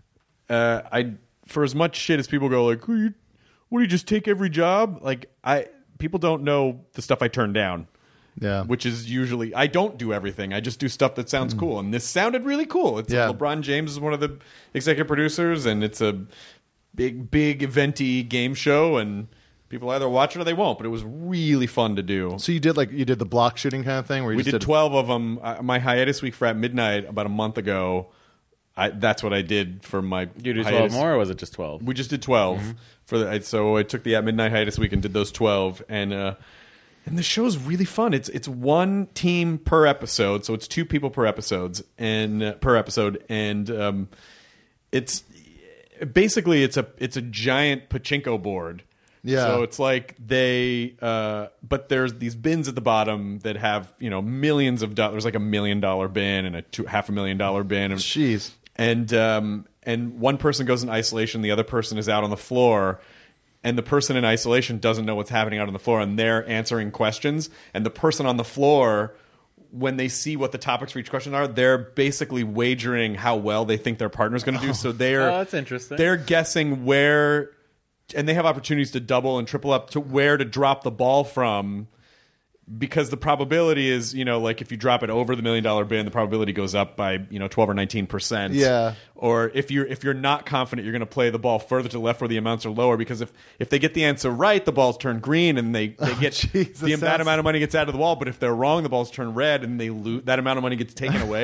Uh, I for as much shit as people go like, "What do you, what do you just take every job?" Like I people don't know the stuff I turn down. Yeah, which is usually I don't do everything. I just do stuff that sounds mm. cool, and this sounded really cool. It's yeah. LeBron James is one of the executive producers, and it's a big, big eventy game show, and people either watch it or they won't. But it was really fun to do. So you did like you did the block shooting kind of thing, where you we just did, did twelve of them. Uh, my hiatus week for At Midnight about a month ago. I, that's what I did for my. You did hiatus. twelve more, or was it just twelve? We just did twelve mm-hmm. for the. So I took the At Midnight hiatus week and did those twelve, and. Uh, And the show's really fun. It's it's one team per episode, so it's two people per episodes and uh, per episode, and um, it's basically it's a it's a giant pachinko board. Yeah. So it's like they, uh, but there's these bins at the bottom that have you know millions of dollars. There's like a million dollar bin and a two, half a million dollar bin. And, Jeez. And um, and one person goes in isolation, the other person is out on the floor. And the person in isolation doesn't know what's happening out on the floor, and they're answering questions. And the person on the floor, when they see what the topics for each question are, they're basically wagering how well they think their partner's going to do. So they're oh, that's interesting. They're guessing where, and they have opportunities to double and triple up to where to drop the ball from. Because the probability is, you know, like if you drop it over the million dollar bin, the probability goes up by, you know, twelve or nineteen percent. Yeah. Or if you're if you're not confident, you're going to play the ball further to the left where the amounts are lower. Because if, if they get the answer right, the balls turn green and they, they get oh, geez, the that sounds... amount of money gets out of the wall. But if they're wrong, the balls turn red and they lose. That amount of money gets taken away.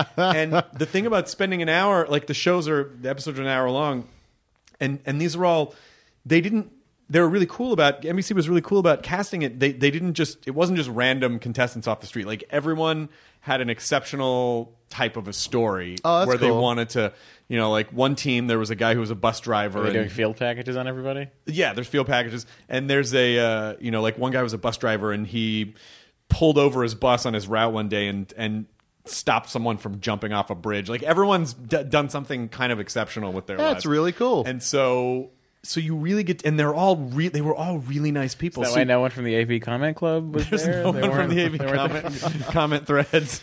And the thing about spending an hour, like the shows are the episodes are an hour long, and and these are all they didn't. They were really cool about N B C was really cool about casting it. They they didn't just it wasn't just random contestants off the street. Like everyone had an exceptional type of a story oh, that's where cool. they wanted to, you know, like one team there was a guy who was a bus driver. Are they and, doing field packages on everybody? Yeah, there's field packages, and there's a uh, you know like one guy was a bus driver and he pulled over his bus on his route one day and and. stopped someone from jumping off a bridge. Like everyone's d- done something kind of exceptional with their That's lives. That's really cool. And so. So you really get, and they're all re- they were all really nice people. Is that so why no one from the A V Comment Club was there's there? no They one from weren't- the A V they weren't comment, comment threads,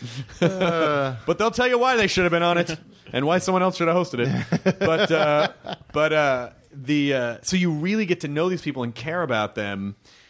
uh, but they'll tell you why they should have been on it and why someone else should have hosted it. But uh, but uh, the uh, so you really get to know these people and care about them,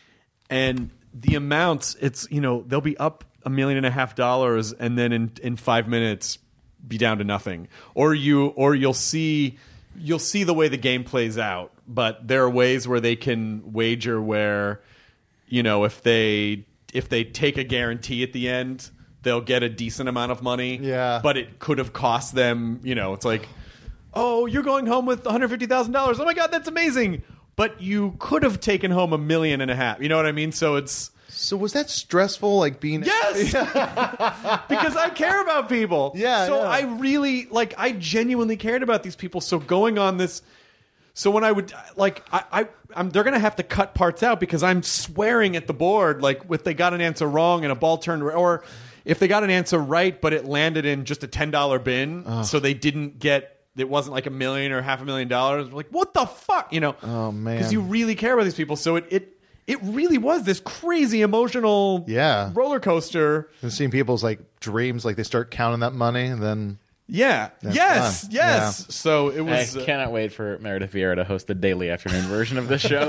and the amounts. It's you know they'll be up a million and a half dollars, and then in in five minutes be down to nothing, or you or you'll see. You'll see the way the game plays out, but there are ways where they can wager where, you know, if they if they take a guarantee at the end, they'll get a decent amount of money. Yeah. But it could have cost them, you know, it's like, oh, you're going home with one hundred fifty thousand dollars. Oh my God, that's amazing. But you could have taken home a million and a half. You know what I mean? So it's So was that stressful, like being... Yes! Because I care about people. Yeah, So yeah. I really, like, I genuinely cared about these people. So going on this... So when I would, like, I, I I'm, they're going to have to cut parts out because I'm swearing at the board, like, if they got an answer wrong and a ball turned... Or if they got an answer right, but it landed in just a ten dollar bin, Oh. so they didn't get... It wasn't like a million or half a million dollars. Like, what the fuck? You know? Oh, man. Because you really care about these people. So it... it It really was this crazy emotional Yeah. roller coaster. And seeing people's like dreams, like they start counting that money, and then Yeah. That's yes. fun. Yes. Yeah. So it I was. uh, cannot wait for Meredith Vieira to host the daily afternoon version of this show.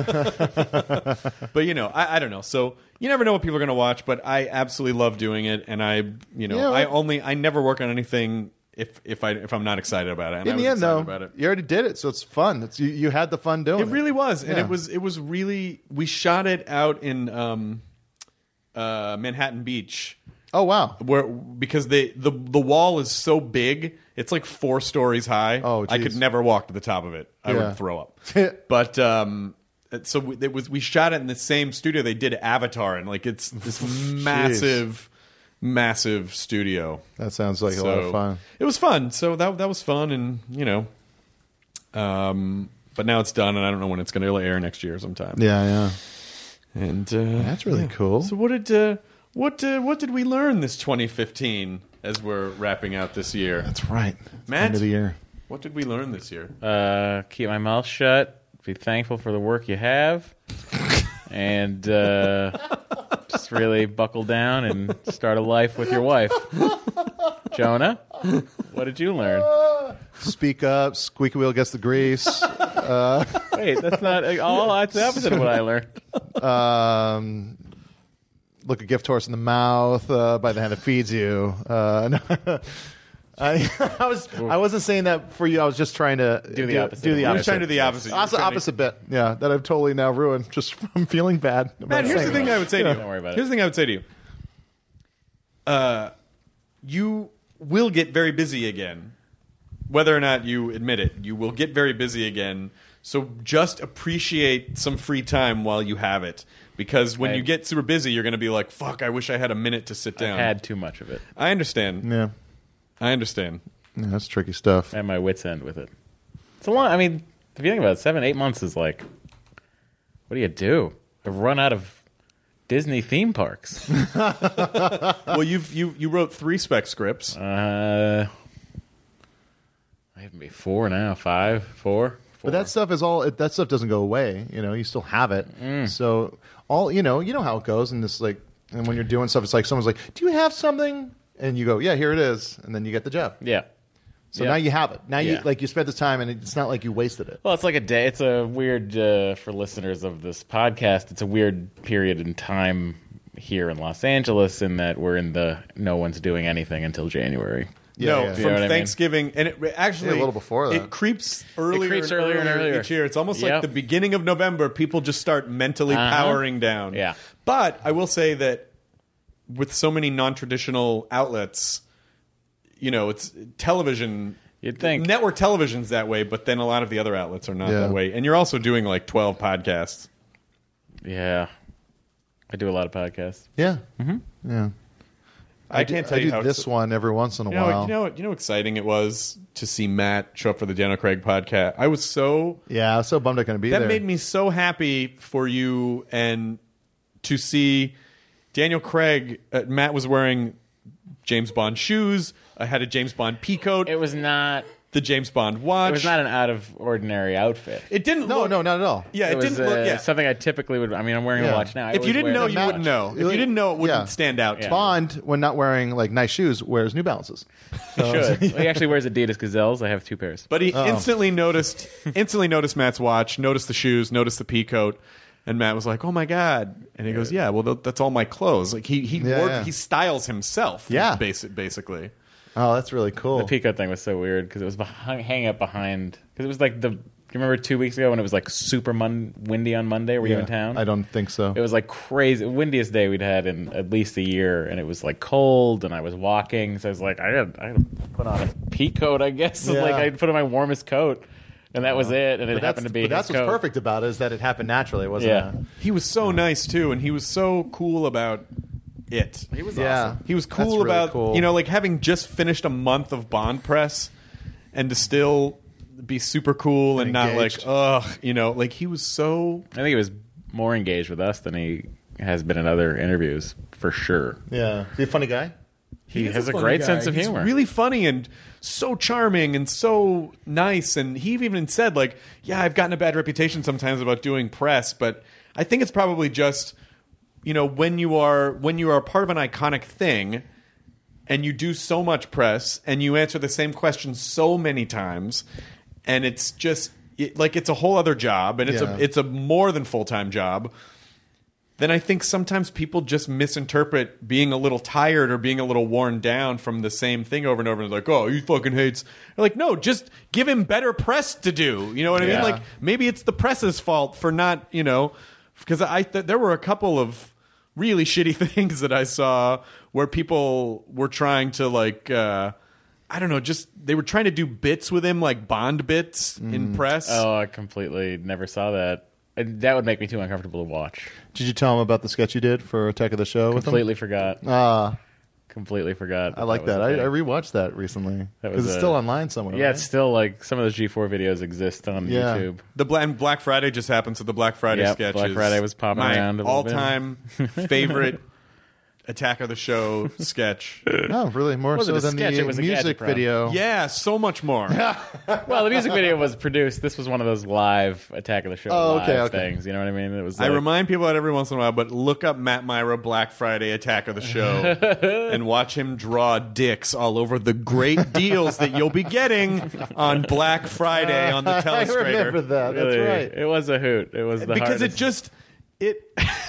but you know, I, I don't know. So you never know what people are going to watch. But I absolutely love doing it, and I, you know, Yeah, I well- only, I never work on anything if if I if I'm not excited about it. And I in was the end, excited though, about it. you already did it, so it's fun. It's you, you had the fun doing it. It really was, and Yeah. it was it was really. We shot it out in um, uh, Manhattan Beach. Oh wow! Where because they the the wall is so big, it's like four stories high. Oh, I geez. could never walk to the top of it. I Yeah. would throw up. But um, so we- it was we shot it in the same studio they did Avatar, and like it's this massive, massive studio. That sounds like a lot of So fun. It was fun. So that that was fun, and you know, um, but now it's done, and I don't know when it's going to air next year sometime. Yeah, yeah. And uh, That's really yeah. cool. So what did uh, what uh, what did we learn this twenty fifteen as we're wrapping out this year? That's right. It's Matt? end of the year. What did we learn this year? Uh, keep my mouth shut. Be thankful for the work you have. and uh, just really buckle down and start a life with your wife. Jonah, what did you learn? Speak up. Squeaky wheel gets the grease. Uh, Wait, that's not all. That's the opposite of what I learned. Um, look a gift horse in the mouth uh, by the hand that feeds you. Uh, no, I, I was I wasn't saying that for you. I was just trying to Do the opposite. Do the I I'm opposite. trying to do the opposite. You're Also, trying to- opposite bit. Yeah, that I've totally now ruined just from feeling bad. about Man, here's the saying thing that. I would say to you. Don't worry about it. Here's the thing I would say to you. Uh, you will get very busy again. Whether or not you admit it, you will get very busy again. So just appreciate some free time while you have it. Because when I- you get super busy, you're going to be like, fuck, I wish I had a minute to sit down. I had too much of it. I understand. Yeah. I understand. Yeah, that's tricky stuff. I had my wits end with it. It's a long. I mean, if you think about it, seven, eight months is like, what do you do? I've run out of Disney theme parks. Well, you've you you wrote three spec scripts. uh, I have maybe four now, five, four. four. But that stuff is all. That stuff doesn't go away. You know, you still have it. So all you know, you know how it goes. And this like, and when you're doing stuff, it's like someone's like, "Do you have something?" And you go, "Yeah, here it is," and then you get the job. Yeah. So Yeah. now you have it. Now you Yeah. like you spent the time, and it's not like you wasted it. Well, it's like a day. It's a weird uh, for listeners of this podcast. It's a weird period in time here in Los Angeles, in that we're in the no one's doing anything until January. Yeah, no, yeah. from You know what I mean? Thanksgiving, and it actually Yeah, a little before that. It creeps earlier, creeps and, earlier earlier and earlier. each year. It's almost Yep. like the beginning of November. People just start mentally Uh-huh. powering down. Yeah. But I will say that with so many non-traditional outlets, you know, it's television. You'd think. Network television's that way, but then a lot of the other outlets are not Yeah. that way. And you're also doing like twelve podcasts. Yeah, I do a lot of podcasts. Yeah. Mm-hmm. Yeah. I, do- can't tell I you do how this ex- one every once in a You know, while. you know, you know, how exciting it was to see Matt show up for the Daniel Craig podcast. I was so yeah, I was so bummed I couldn't be that there. made me so happy for you, and to see Daniel Craig. Uh, Matt was wearing James Bond shoes. I had a James Bond peacoat. It was not. The James Bond watch. It was not an out of ordinary outfit. It didn't. No, look, no, not at all. Yeah, it, It was didn't look. uh, Yeah. something I typically would. I mean, I'm wearing Yeah. a watch now. I If you always didn't wear know, the you watch. wouldn't know. If you didn't know, it wouldn't Yeah. stand out. Yeah. Bond, when not wearing like nice shoes, wears New Balances. He should. Well, he actually wears Adidas Gazelles. I have two pairs. But he Oh. instantly noticed. Instantly noticed Matt's watch. Noticed the shoes. Noticed the peacoat. And Matt was like, "Oh my god!" And he goes, "Yeah, well, th- that's all my clothes." Like he he Yeah, wore, yeah. he styles himself. Yeah. basic, basically. Oh, that's really cool. The peacoat thing was so weird because it was behind, hanging up behind. Because it was like the. Do you remember two weeks ago when it was like super mon- windy on Monday? Were you Yeah, in town? I don't think so. It was like crazy, windiest day we'd had in at least a year, and it was like cold, and I was walking, so I was like, I got, I got to put on a peacoat, I guess. Yeah. Like I put on my warmest coat, and that was it. And it But that's, happened to be. but that's his what's coat. perfect about it is that it happened naturally. It wasn't. Yeah. a- He was so nice too, and he was so cool about it. He was Yeah. awesome. He was That's cool really about cool. you know, like having just finished a month of Bond press, and to still be super cool and, And not engaged. like ugh, you know, like he was so. I think he was more engaged with us than he has been in other interviews, for sure. Yeah. Is he a funny guy? He, is has a, funny great guy. sense of He's humor. really funny and so charming and so nice. And he even said, like, yeah, I've gotten a bad reputation sometimes about doing press, but I think it's probably just, you know, when you are when you are part of an iconic thing and you do so much press and you answer the same question so many times, and it's just it, like it's a whole other job, and it's Yeah. a it's a more than full-time job. Then I think sometimes people just misinterpret being a little tired or being a little worn down from the same thing over and over. And like, oh, he fucking hates. They're like, no, just give him better press to do. You know what I Yeah. mean? Like maybe it's the press's fault for not, you know, because I th- there were a couple of really shitty things that I saw where people were trying to like, uh, I don't know, just they were trying to do bits with him, like Bond bits in press. Oh, I completely never saw that. And that would make me too uncomfortable to watch. Did you tell him about the sketch you did for Attack of the Show with him? Completely forgot. Ah, Completely forgot. I like was that. a I, thing. I rewatched that recently That because was it's a- still online somewhere. Yeah, right? it's still like some of those G four videos exist on Yeah. YouTube. The Bla- Black Friday just happened, so the Black Friday Yep, sketches. Black Friday was popping my around a little bit. all-time favorite Attack of the Show sketch. No, really, more Wasn't so a than sketch, the it was a music gadget promo. video. Yeah, so much more. Well, the music video was produced. This was one of those live Attack of the Show Oh, okay, live okay. things. You know what I mean? It was. I like- remind people that every once in a while, but look up Matt Myra Black Friday Attack of the Show and watch him draw dicks all over the great deals that you'll be getting on Black Friday on the I Telestrator. remember that. Really, That's right. It was a hoot. It was the because hardest. it just it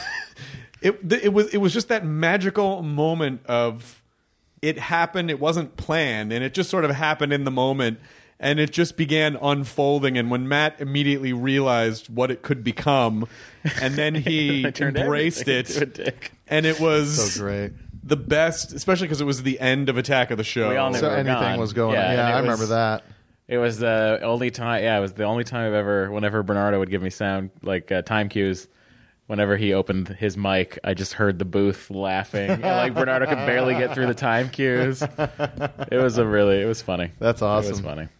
it it was it was just that magical moment of it happened. It wasn't planned, and it just sort of happened in the moment, and it just began unfolding. And when Matt immediately realized what it could become, and then he I turned embraced everything it, into a dick. and it was So great. the best, especially because it was the end of Attack of the Show. We all knew So we were anything gone. was going Yeah, on. and Yeah, it I was- remember that. It was the only time. Yeah, it was the only time I've ever. Whenever Bernardo would give me sound like uh, time cues, whenever he opened his mic, I just heard the booth laughing. And, like Bernardo could barely get through the time cues. It was a really. It was funny. That's It was awesome. funny.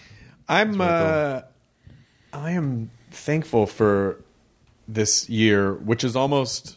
I'm uh, I am thankful for this year, which is almost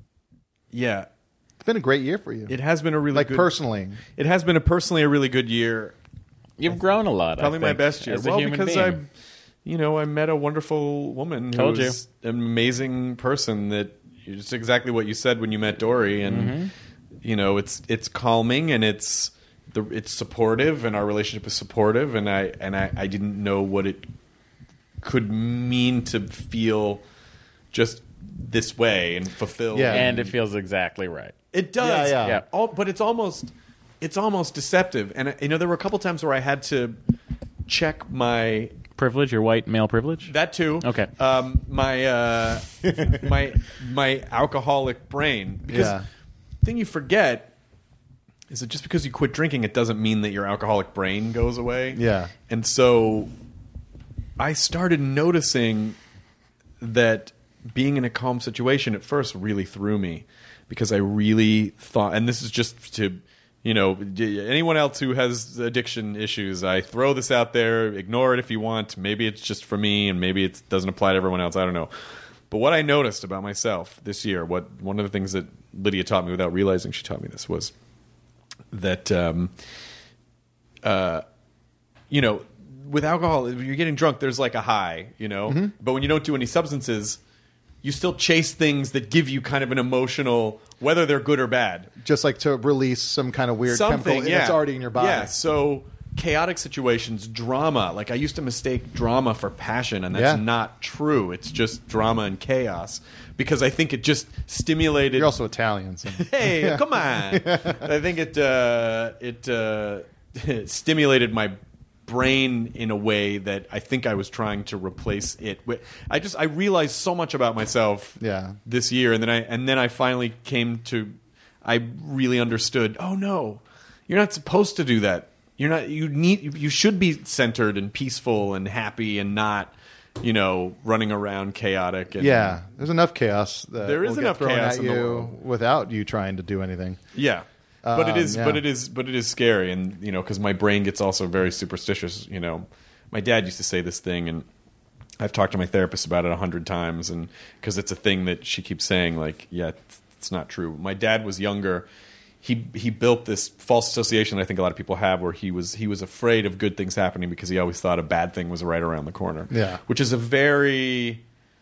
yeah. It's been a great year for you. It has been a really like good, personally. It has been a personally a really good year. You've grown a lot. Probably I my think, best year. as a Well, human because being. I, you know, I met a wonderful woman Told who's an amazing person. That it's exactly what you said when you met Dory, and Mm-hmm. you know, it's it's calming and it's the it's supportive, and our relationship is supportive, and I and I, I didn't know what it could mean to feel just this way and fulfilled. Yeah. and it feels exactly right. It does, Yeah, yeah. Yeah. All, but it's almost, it's almost deceptive. And uh, you know, there were a couple times where I had to check my Privilege, your white male privilege. that too. Okay. Um, my uh, my my alcoholic brain, because Yeah. the thing you forget is that just because you quit drinking, it doesn't mean that your alcoholic brain goes away. Yeah. And so I started noticing that being in a calm situation at first really threw me, because I really thought, and this is just to, you know, anyone else who has addiction issues, I throw this out there, ignore it if you want. Maybe it's just for me, and maybe it doesn't apply to everyone else. I don't know. But what I noticed about myself this year, what one of the things that Lydia taught me without realizing she taught me this, was that, um, uh, you know, with alcohol, if you're getting drunk, there's like a high, you know? Mm-hmm. But when you don't do any substances, you still chase things that give you kind of an emotional, whether they're good or bad. Just like to release some kind of weird Something, chemical yeah. that's already in your body. Yeah, so chaotic situations, drama. Like I used to mistake drama for passion, and that's Yeah. not true. It's just drama and chaos, because I think it just stimulated. You're also Italian. So. Hey, come on! I think it uh, it uh, stimulated my brain in a way that I think I was trying to replace it with. I just I realized so much about myself Yeah. this year, and then I and then I finally came to I really understood. Oh no, you're not supposed to do that. You're not. You need. You should be centered and peaceful and happy, and not, you know, running around chaotic. And, Yeah, there's enough chaos. That There is will get enough thrown chaos at in the you world. without you trying to do anything. Yeah. But it Um, is, yeah. but it is, but it is scary, and you know, because my brain gets also very superstitious. You know, my dad used to say this thing, and I've talked to my therapist about it a hundred times, and because it's a thing that she keeps saying, like, yeah, it's, it's not true. My dad was younger. He he built this false association that I think a lot of people have, where he was he was afraid of good things happening because he always thought a bad thing was right around the corner. Yeah. Which is a very,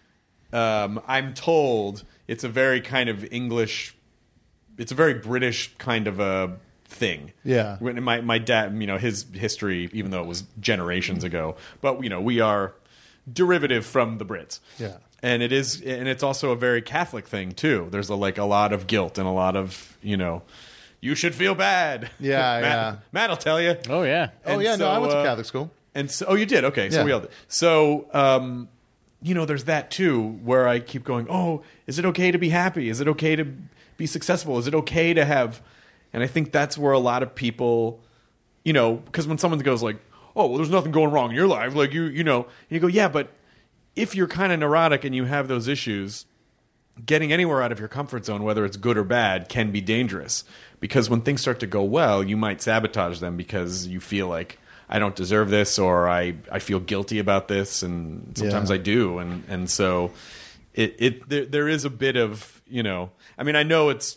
um, I'm told, it's a very kind of English. It's a very British kind of a thing. Yeah. When my my dad, you know, his history, even though it was generations ago, but you know, we are derivative from the Brits. Yeah. And it is, and it's also a very Catholic thing too. There's a, like a lot of guilt and a lot of, you know, you should feel bad. Yeah, Matt, yeah. Matt will tell you. Oh yeah. Oh And yeah, no, so, I went uh, to Catholic school. And so, oh, you did? Okay, so Yeah. we all did. So, um, you know, there's that too, where I keep going, oh, is it okay to be happy? Is it okay to be successful? Is it okay to have? And I think that's where a lot of people, you know, because when someone goes like, oh, well, there's nothing going wrong in your life, like you, you know, and you go, yeah, but if you're kind of neurotic and you have those issues, getting anywhere out of your comfort zone, whether it's good or bad, can be dangerous. Because when things start to go well, you might sabotage them because you feel like, I don't deserve this, or I, I feel guilty about this, and sometimes Yeah. I do. And, and so it, it there, there is a bit of, you know, I mean, I know it's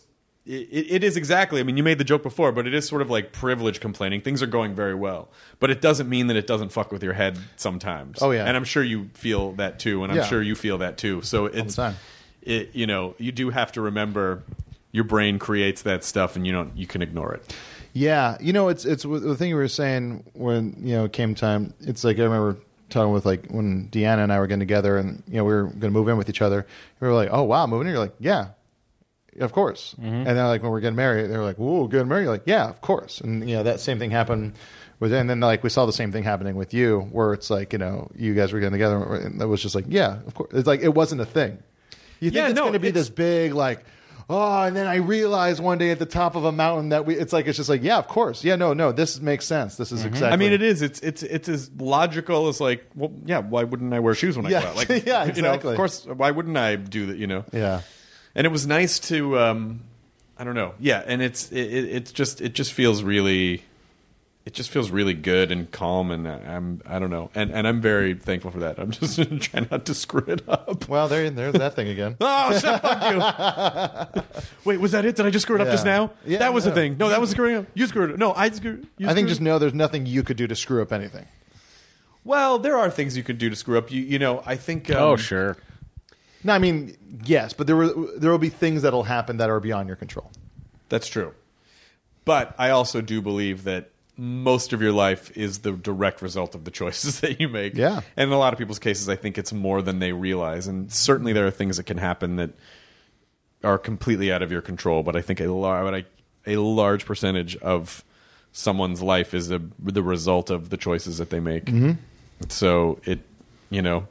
it, it is exactly. I mean, you made the joke before, but it is sort of like privilege complaining. Things are going very well, but it doesn't mean that it doesn't fuck with your head sometimes. Oh, yeah. And I'm sure you feel that too, and I'm Yeah. sure you feel that too. So it's, the time. it, you know, you do have to remember your brain creates that stuff, and you don't, you can ignore it. Yeah, you know, it's it's the thing you were saying when you know it came time. It's like I remember talking with like when Deanna and I were getting together, and you know we were going to move in with each other. We were like, "Oh wow, moving in?" You're like, "Yeah, of course." Mm-hmm. And then like when we're getting married, they were like, "Whoa, getting married?" You're like, "Yeah, of course." And you know that same thing happened with, and then like we saw the same thing happening with you, where it's like you know you guys were getting together, and it was just like, "Yeah, of course." It's like it wasn't a thing. You think Yeah, it's no, going to be it's- this big like. Oh, and then I realized one day at the top of a mountain that we, it's like, it's just like, yeah, of course. Yeah, no, no, this makes sense. This is exactly. I mean, it is. It's it's it's as logical as like, well, yeah. Why wouldn't I wear shoes when Yeah. I go out? Like, Yeah, You know, exactly. of course. Why wouldn't I do that? You know. Yeah. And it was nice to. Um, I don't know. Yeah, and it's it, it it's just it just feels really. It just feels really good and calm, and I'm I don't know, and and I'm very thankful for that. I'm just trying not to screw it up. Well, there, there's that thing again. Oh, shit, fuck you! Wait, was that it? Did I just screw it up Yeah. just now? Yeah, that was the no. thing. No, that was screwing up. You screwed it. No, I screwed. You I think screwed just it. know there's nothing you could do to screw up anything. Well, there are things you could do to screw up. You you know, I think. Um, Oh, sure. No, I mean, yes, but there will there will be things that'll happen that are beyond your control. That's true. But I also do believe that most of your life is the direct result of the choices that you make. Yeah. And in a lot of people's cases, I think it's more than they realize. And certainly there are things that can happen that are completely out of your control. But I think a, lar- a large percentage of someone's life is a, the result of the choices that they make. Mm-hmm. So it, you know,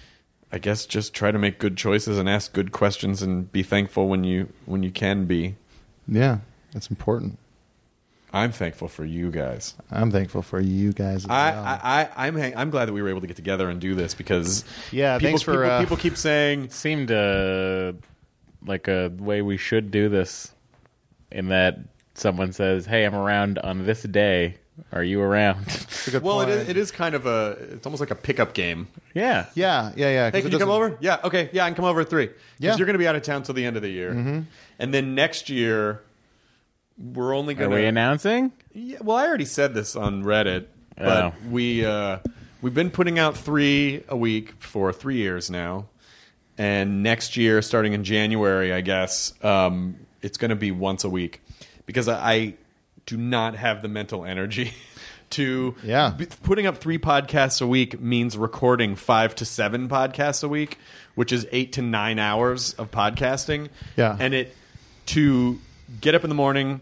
I guess just try to make good choices and ask good questions and be thankful when you when you can be. Yeah, that's important. I'm thankful for you guys. I'm thankful for you guys as I, well. I, I, I'm, hang- I'm glad that we were able to get together and do this because Yeah, people, thanks for, people, uh, people keep saying, Seemed uh, like a way we should do this. In that someone says, "Hey, I'm around on this day. Are you around?" That's a good well, it point. is, it is kind of a, it's almost like a pickup game. yeah. Yeah, yeah, yeah. 'cause Hey, it can you come doesn't- over? Yeah, okay, yeah, I can come over at three. Because Yeah. you're going to be out of town till the end of the year. Mm-hmm. And then next year, we're only Are going we to... announcing? Yeah, well, I already said this on Reddit, but Oh. we uh, we've been putting out three a week for three years now, and next year, starting in January, I guess um, it's going to be once a week because I, I do not have the mental energy to. Yeah. b- putting up three podcasts a week means recording five to seven podcasts a week, which is eight to nine hours of podcasting. Yeah. and it to get up in the morning.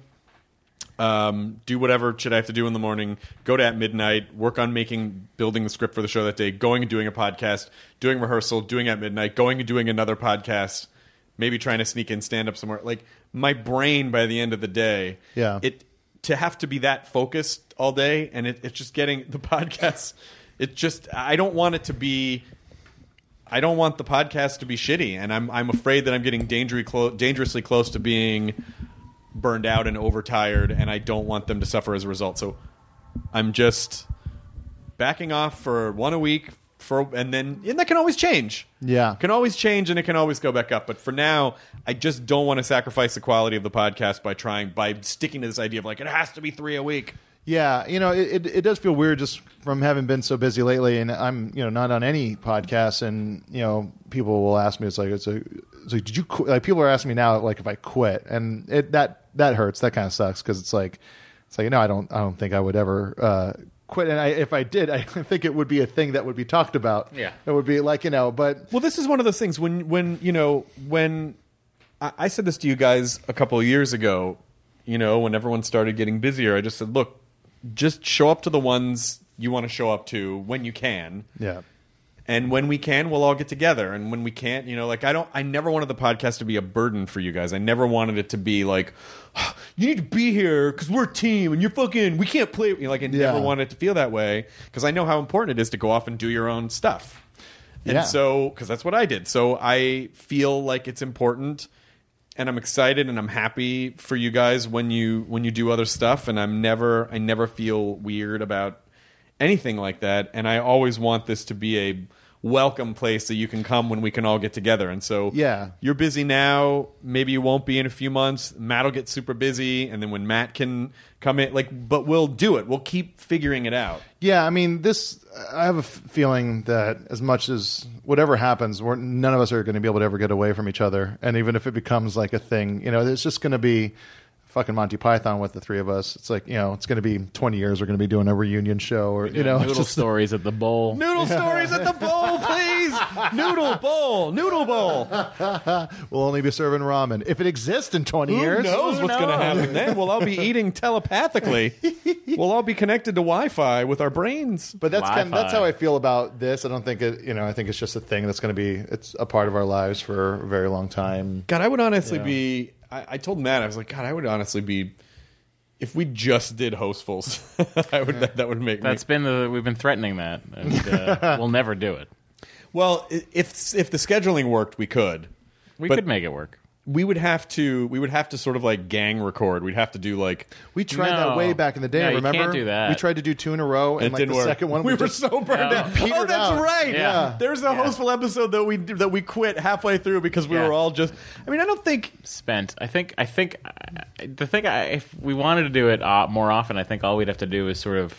Um, do whatever shit I have to do in the morning, go to at midnight, work on making, building the script for the show that day, going and doing a podcast, doing rehearsal, doing at midnight, going and doing another podcast, maybe trying to sneak in stand up somewhere. Like my brain by the end of the day, Yeah. it to have to be that focused all day, and it, it's just getting the podcast. It just I don't want it to be. I don't want the podcast to be shitty, and I'm I'm afraid that I'm getting dangerously close, dangerously close to being burned out and overtired, and I don't want them to suffer as a result. So I'm just backing off for one a week, for and then and that can always change. Yeah. can always change, and it can always go back up. But for now, I just don't want to sacrifice the quality of the podcast by trying by sticking to this idea of like it has to be three a week. Yeah, you know, it, it it does feel weird just from having been so busy lately, and I'm you know not on any podcasts, and you know people will ask me, it's like it's, a, it's like did you quit? Like people are asking me now like if I quit, and it that that hurts. That kind of sucks because it's like it's like no, I don't I don't think I would ever uh, quit, and I, if I did, I think it would be a thing that would be talked about. Yeah. it would be like you know, but Well, this is one of those things when when you know when I, I said this to you guys a couple of years ago. You know, when everyone started getting busier, I just said, look. Just show up to the ones you want to show up to when you can. yeah, And when we can, we'll all get together. And when we can't, you know, like I don't, I never wanted the podcast to be a burden for you guys. I never wanted it to be like, oh, you need to be here because we're a team and you're fucking, we can't play. You know, like I Yeah. never wanted it to feel that way because I know how important it is to go off and do your own stuff. And Yeah. so, because that's what I did. So I feel like it's important. And I'm excited and I'm happy for you guys when you when you do other stuff, and I'm never I never feel weird about anything like that. And I always want this to be a welcome place that you can come when we can all get together. And so Yeah. you're busy now. Maybe you won't be in a few months. Matt will get super busy, and then when Matt can come in, like, but we'll do it. We'll keep figuring it out. Yeah, I mean, this. I have a f- feeling that as much as whatever happens, we're, none of us are going to be able to ever get away from each other. And even if it becomes like a thing, you know, it's just going to be fucking Monty Python with the three of us. It's like, you know, it's going to be twenty years. We're going to be doing a reunion show, or you know, Noodle it's just, stories at the bowl. Noodle stories at the bowl, please. Noodle bowl, noodle bowl. we'll only be serving ramen if it exists in twenty Who years. knows what's going to happen then? We'll all be eating telepathically. We'll all be connected to Wi-Fi with our brains. But that's kind of, Wi-Fi. that's how I feel about this. I don't think it. You know, I think it's just a thing that's going to be. It's a part of our lives for a very long time. God, I would honestly Yeah. be. I, I told Matt, I was like, God, I would honestly be. If we just did hostfuls, I would. That, that would make That's me. been the we've been threatening that, and uh, we'll never do it. Well, i- if if the scheduling worked, we could. We But- could make it work. We would have to. We would have to sort of like gang record. We'd have to do like. We tried No. that way back in the day. No, you remember? can't do that. We tried to do two in a row, and It like didn't the work. second one, we, were just so burned No. out. petered Oh, that's out. right. Yeah. There's a hostful episode that we that we quit halfway through because we Yeah. were all just. I mean, I don't think. Spent. I think. I think uh, the thing. I, if we wanted to do it uh, more often, I think all we'd have to do is sort of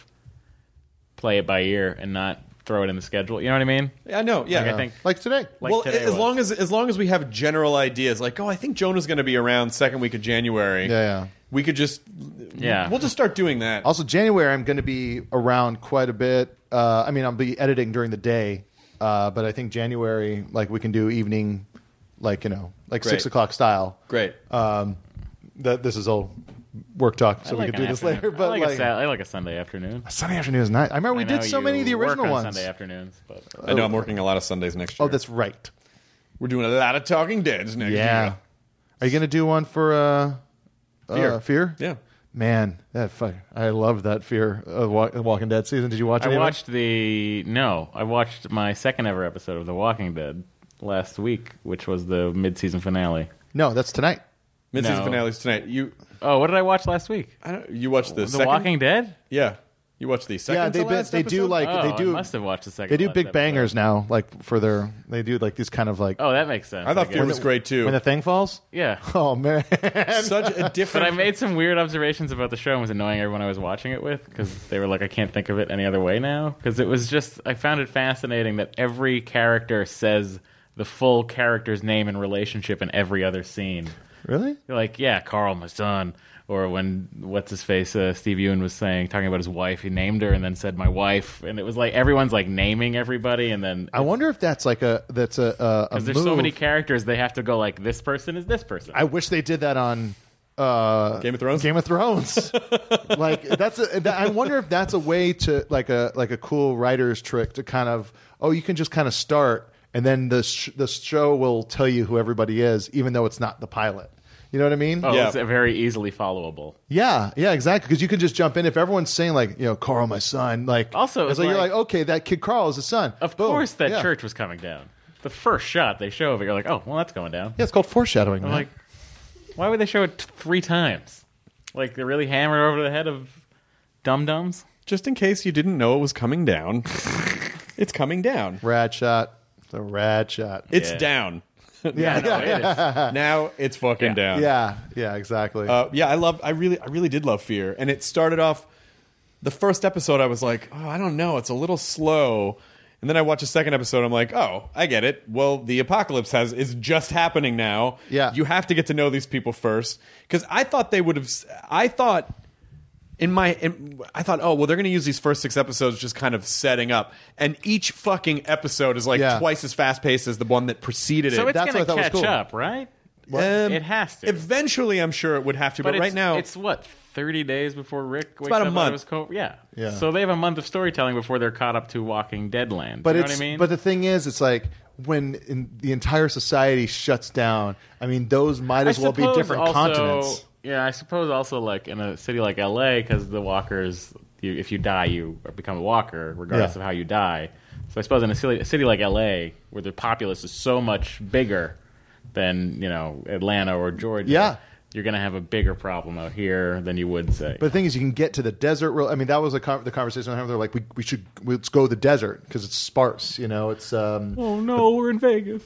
play it by ear and not throw it in the schedule. You know what I mean? I know. Yeah. Like, I think. like today. Like well, today as was. long as as long as we have general ideas, like, oh, I think Jonah's going to be around second week of January. Yeah, yeah. We could just. Yeah. We'll just start doing that. Also, January, I'm going to be around quite a bit. Uh, I mean, I'll be editing during the day, uh, but I think January, like, we can do evening, like, you know, like Great. six o'clock style. Great. Um, that this is all work talk, so I we like can do an this afternoon. later. But I like, like, a Sa- I like a Sunday afternoon. Sunday afternoon is nice. I remember we I know did so many of the you work original on ones. Sunday afternoons, but I know I'm working a lot of Sundays next year. Oh, that's right. We're doing a lot of Talking Deads next Yeah. year. Are you going to do one for uh, Fear. Uh, Fear? Yeah. Man, that fuck, I loved that Fear uh, Wa- Walking Dead season. Did you watch it? I watched the no. I watched my second ever episode of The Walking Dead last week, which was the mid-season finale. No, that's tonight. Mid-season No. finales tonight. You, Oh, what did I watch last week? I don't, you watched the, The second. Walking Dead. Yeah, you watched the second. Yeah, they to be- last they do episode? like Oh, they I do. must have watched the second. They do last big episode. bangers now, like for their. They do like these kind of like Oh, that makes sense. I thought guess. Fear was great too. when the thing falls. Yeah. Oh man, Such a But different. I made some weird observations about the show and was annoying everyone I was watching it with because they were like, I can't think of it any other way now. Because it was just, I found it fascinating that every character says the full character's name and relationship in every other scene. really? You're like, yeah, Carl, my son. Or when, what's his face, uh, Steve Ewan was saying, talking about his wife, he named her and then said, my wife. And it was like, everyone's like naming everybody. And then, I wonder if that's like a that's a a, a because there's move. so many characters, they have to go like, this person is this person. I wish they did that on uh, Game of Thrones? Game of Thrones. like that's a. That, I wonder if that's a way to like a like a cool writer's trick to kind of oh you can just kind of start and then the sh- the show will tell you who everybody is even though it's not the pilot. You know what I mean? oh, Yeah. it's very easily followable. Yeah, yeah, exactly. Because you can just jump in if everyone's saying like, you know, Carl, my son. Like, Also, it's it's like, you're like- like, okay, that kid Carl is his son. Of Boom. course, that Yeah. church was coming down. The first shot they show of it, you're like, oh, well, that's going down. Yeah, it's called foreshadowing. I'm man. like, why would they show it t- three times? Like they really hammer over the head of dum dums. Just in case you didn't know it was coming down, it's coming down. rad shot. It's a rad shot. It's Yeah. down. yeah, No, it is. Now it's fucking Yeah. down. yeah, yeah, exactly. Uh, yeah, I love. I really, I really did love Fear, and it started off. The first episode, I was like, oh, I don't know, it's a little slow. And then I watched the second episode. I'm like, oh, I get it. Well, the apocalypse has is just happening now. Yeah. you have to get to know these people first. Because I thought they would have. I thought in my, in, I thought, oh, well, they're going to use these first six episodes just kind of setting up, and each fucking episode is like Yeah. twice as fast paced as the one that preceded So it. it's That's going what I to thought was catch cool. up, right? Um, It has to. Eventually, I'm sure it would have to, but, But right it's, now, it's what thirty days before Rick wakes about a up out month. of his co- yeah. Yeah. So they have a month of storytelling before they're caught up to Walking Dead land. but you know it's what I mean? but the thing is, it's like when in, the entire society shuts down. I mean, those might I as well be suppose different also- continents. Yeah, I suppose also like in a city like L A, because the walkers, you, if you die, you become a walker, regardless Yeah. of how you die. So I suppose in a city, a city like L A, where the populace is so much bigger than you know Atlanta or Georgia, Yeah. you're going to have a bigger problem out here than you would say. But the thing is, you can get to the desert. Real, I mean, that was a con- the conversation I had. They're like, we we should let's go to the desert because it's sparse. You know, it's. Um, oh no, we're in Vegas.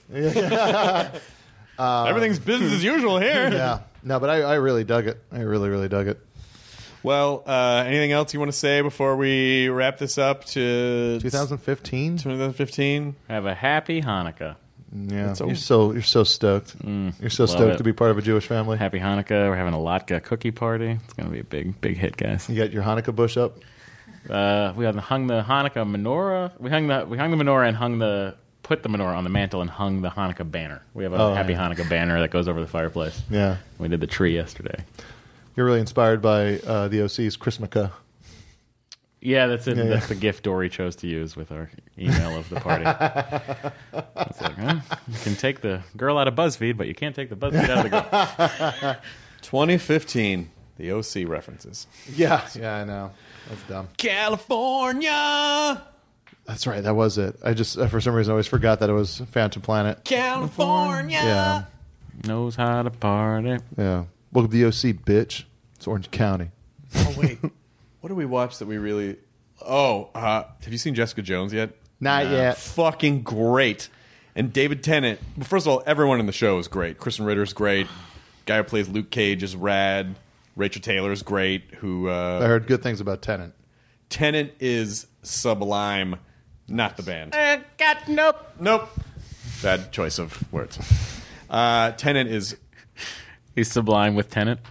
um, Everything's business as usual here. Yeah, no, but I, I really dug it. I really, really dug it. Well, uh, anything else you want to say before we wrap this up to twenty fifteen? twenty fifteen? Have a happy Hanukkah. Yeah, you're so you're so stoked. Mm, you're so stoked it. to be part of a Jewish family. Happy Hanukkah. We're having a Latka cookie party. It's going to be a big, big hit, guys. You got your Hanukkah bush up? Uh, we hung the Hanukkah menorah. We hung the we hung the menorah and hung the put the menorah on the mantle and hung the Hanukkah banner. We have a oh, Happy yeah. Hanukkah banner that goes over the fireplace. Yeah, we did the tree yesterday. You're really inspired by uh, the O C's Christmaka. Yeah, that's it. Yeah, That's yeah. the gift Dory chose to use with our email of the party. It's like, huh? You can take the girl out of BuzzFeed, but you can't take the BuzzFeed out of the girl. twenty fifteen, the O C references. Yeah, yeah, I know. That's dumb. California! That's right, that was it. I just, uh, for some reason, I always forgot that it was Phantom Planet. California! Yeah. Knows how to party. Yeah. Welcome to the O C, bitch. It's Orange County. Oh, wait. What did we watch that we really... Oh, uh, have you seen Jessica Jones yet? Not Nah. yet. Fucking great. And David Tennant... Well, first of all, everyone in the show is great. Kristen Ritter's great. Guy who plays Luke Cage is rad. Rachel Taylor's great. Who uh, I heard good things about Tennant. Tennant is sublime. Not the band. I got nope. Nope. Bad choice of words. Uh, Tennant is... He's sublime with Tennant.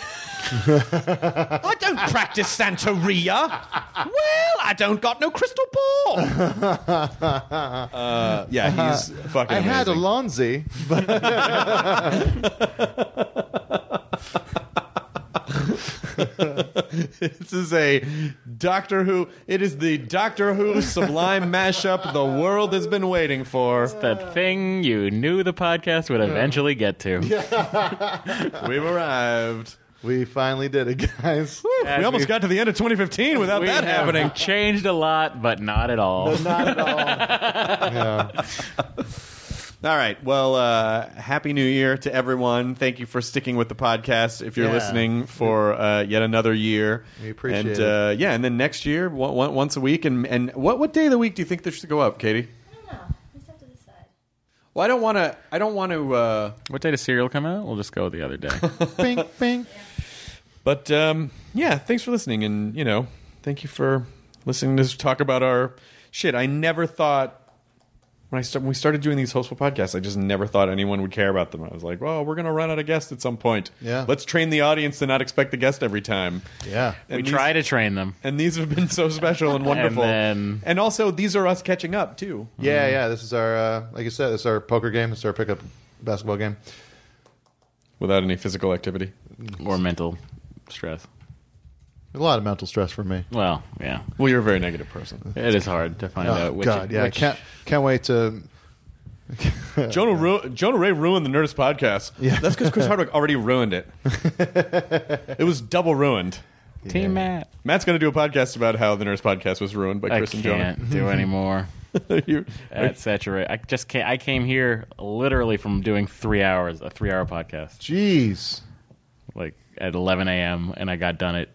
I don't practice Santeria. Well, I don't got no crystal ball. uh, yeah, he's fucking I amazing. had Alonzi, but... This is a Doctor Who. It is the Doctor Who sublime mashup the world has been waiting for. The thing you knew the podcast would eventually get to. We've arrived. We finally did it, guys. We almost got to the end of twenty fifteen without We that have happening. Changed a lot, but not at all. Not at all. Yeah. All right. Well, uh, Happy New Year to everyone. Thank you for sticking with the podcast if you're Yeah. listening for uh, yet another year. We appreciate and, it. Uh, yeah, and then next year, one, one, once a week. And, and what, what day of the week do you think this should go up, Katie? I don't know. We just have to decide. Well, I don't want to. I don't want to. Uh, What day does Serial come out? We'll just go the other day. Bing, bing. but um, yeah, thanks for listening, and you know, thank you for listening to us talk about our shit. I never thought when I start, when we started doing these hostful podcasts, I just never thought anyone would care about them. I was like, well, we're gonna run out of guests at some point. Yeah. Let's train the audience to not expect the guest every time. Yeah. And we these- try to train them. And these have been so special and wonderful. And then- And also, these are us catching up too. Yeah, yeah. This is our, uh, like I said, this is our poker game. This is our pickup basketball game. Without any physical activity. Or mental stress. A lot of mental stress for me. Well, yeah. Well, you're a very negative person. It is hard to find Oh, out which. God, yeah. which- Can't, can't wait to... Jonah, Ru- Jonah Ray ruined the Nerdist podcast. Yeah. That's because Chris Hardwick already ruined it. It was double ruined. Team Matt. Matt's going to do a podcast about how the Nerdist podcast was ruined by I Chris and Jonah. can't do anymore. You- At saturate. I just came, I came here literally from doing three hours, a three-hour podcast, Jeez. like at eleven a.m. and I got done at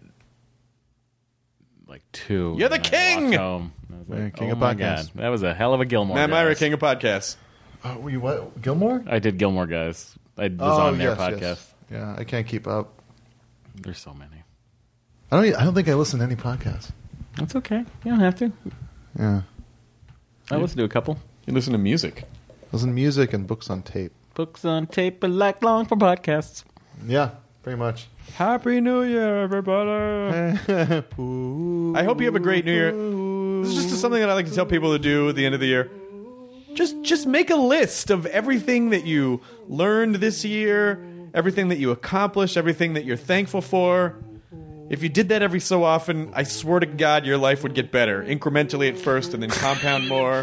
like two. You're the and I king! walked home. I was like, Yeah, king oh of my podcasts. God, that was a hell of a Gilmore. Matt Myra, Guys. king of podcasts. Oh, were you what? Gilmore? I did Gilmore Guys. I was Oh, on their yes, podcast. yes. Yeah, I can't keep up. There's so many. I don't. e- I don't think I listen to any podcasts. That's okay. You don't have to. Yeah, I listen to a couple. You listen to music. listen to music and books on tape. Books on tape, but like long for podcasts. Yeah, pretty much. Happy New Year, everybody. I hope you have a great New Year. This is just something that I like to tell people to do at the end of the year. Just just make a list of everything that you learned this year, everything that you accomplished, everything that you're thankful for. If you did that every so often, I swear to God, your life would get better. Incrementally at first and then compound more.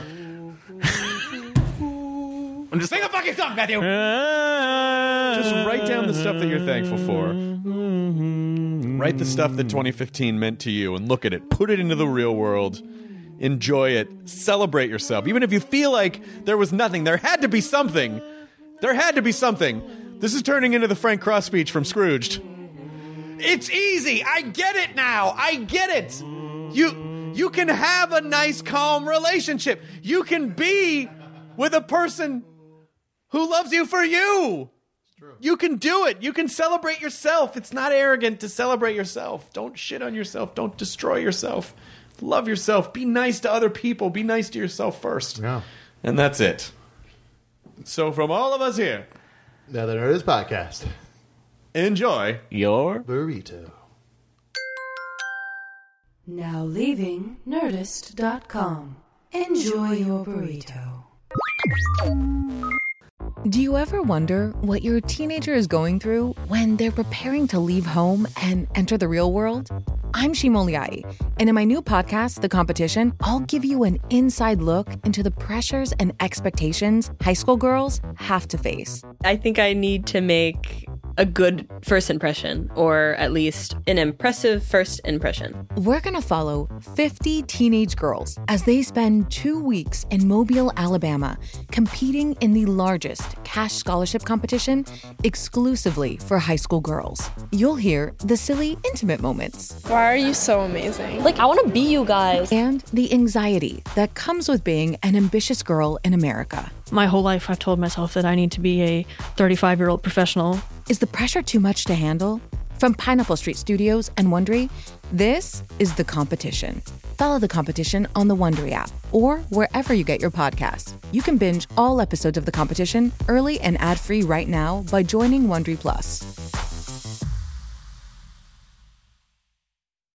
I'm just sing a fucking song, Matthew! Just write down the stuff that you're thankful for. Write the stuff that twenty fifteen meant to you and look at it. Put it into the real world. Enjoy it. Celebrate yourself. Even if you feel like there was nothing, there had to be something. There had to be something. This is turning into the Frank Cross speech from Scrooged. It's easy. I get it now. I get it. You you can have a nice, calm relationship. You can be with a person who loves you for you. You can do it. You can celebrate yourself. It's not arrogant to celebrate yourself. Don't shit on yourself. Don't destroy yourself. Love yourself. Be nice to other people. Be nice to yourself first. Yeah. And that's it. So from all of us here, Now the Nerdist Podcast. Enjoy your burrito. Now leaving Nerdist dot com. Enjoy your burrito. Do you ever wonder what your teenager is going through when they're preparing to leave home and enter the real world? I'm Shimo Liai, and in my new podcast, The Competition, I'll give you an inside look into the pressures and expectations high school girls have to face. I think I need to make a good first impression, or at least an impressive first impression. We're going to follow fifty teenage girls as they spend two weeks in Mobile, Alabama, competing in the largest cash scholarship competition exclusively for high school girls. You'll hear the silly, intimate moments. Why are you so amazing? Like, I want to be you guys. And the anxiety that comes with being an ambitious girl in America. My whole life I've told myself that I need to be a thirty-five-year-old professional. Is the pressure too much to handle? From Pineapple Street Studios and Wondery, this is The Competition. Follow The Competition on the Wondery app or wherever you get your podcasts. You can binge all episodes of The Competition early and ad-free right now by joining Wondery Plus.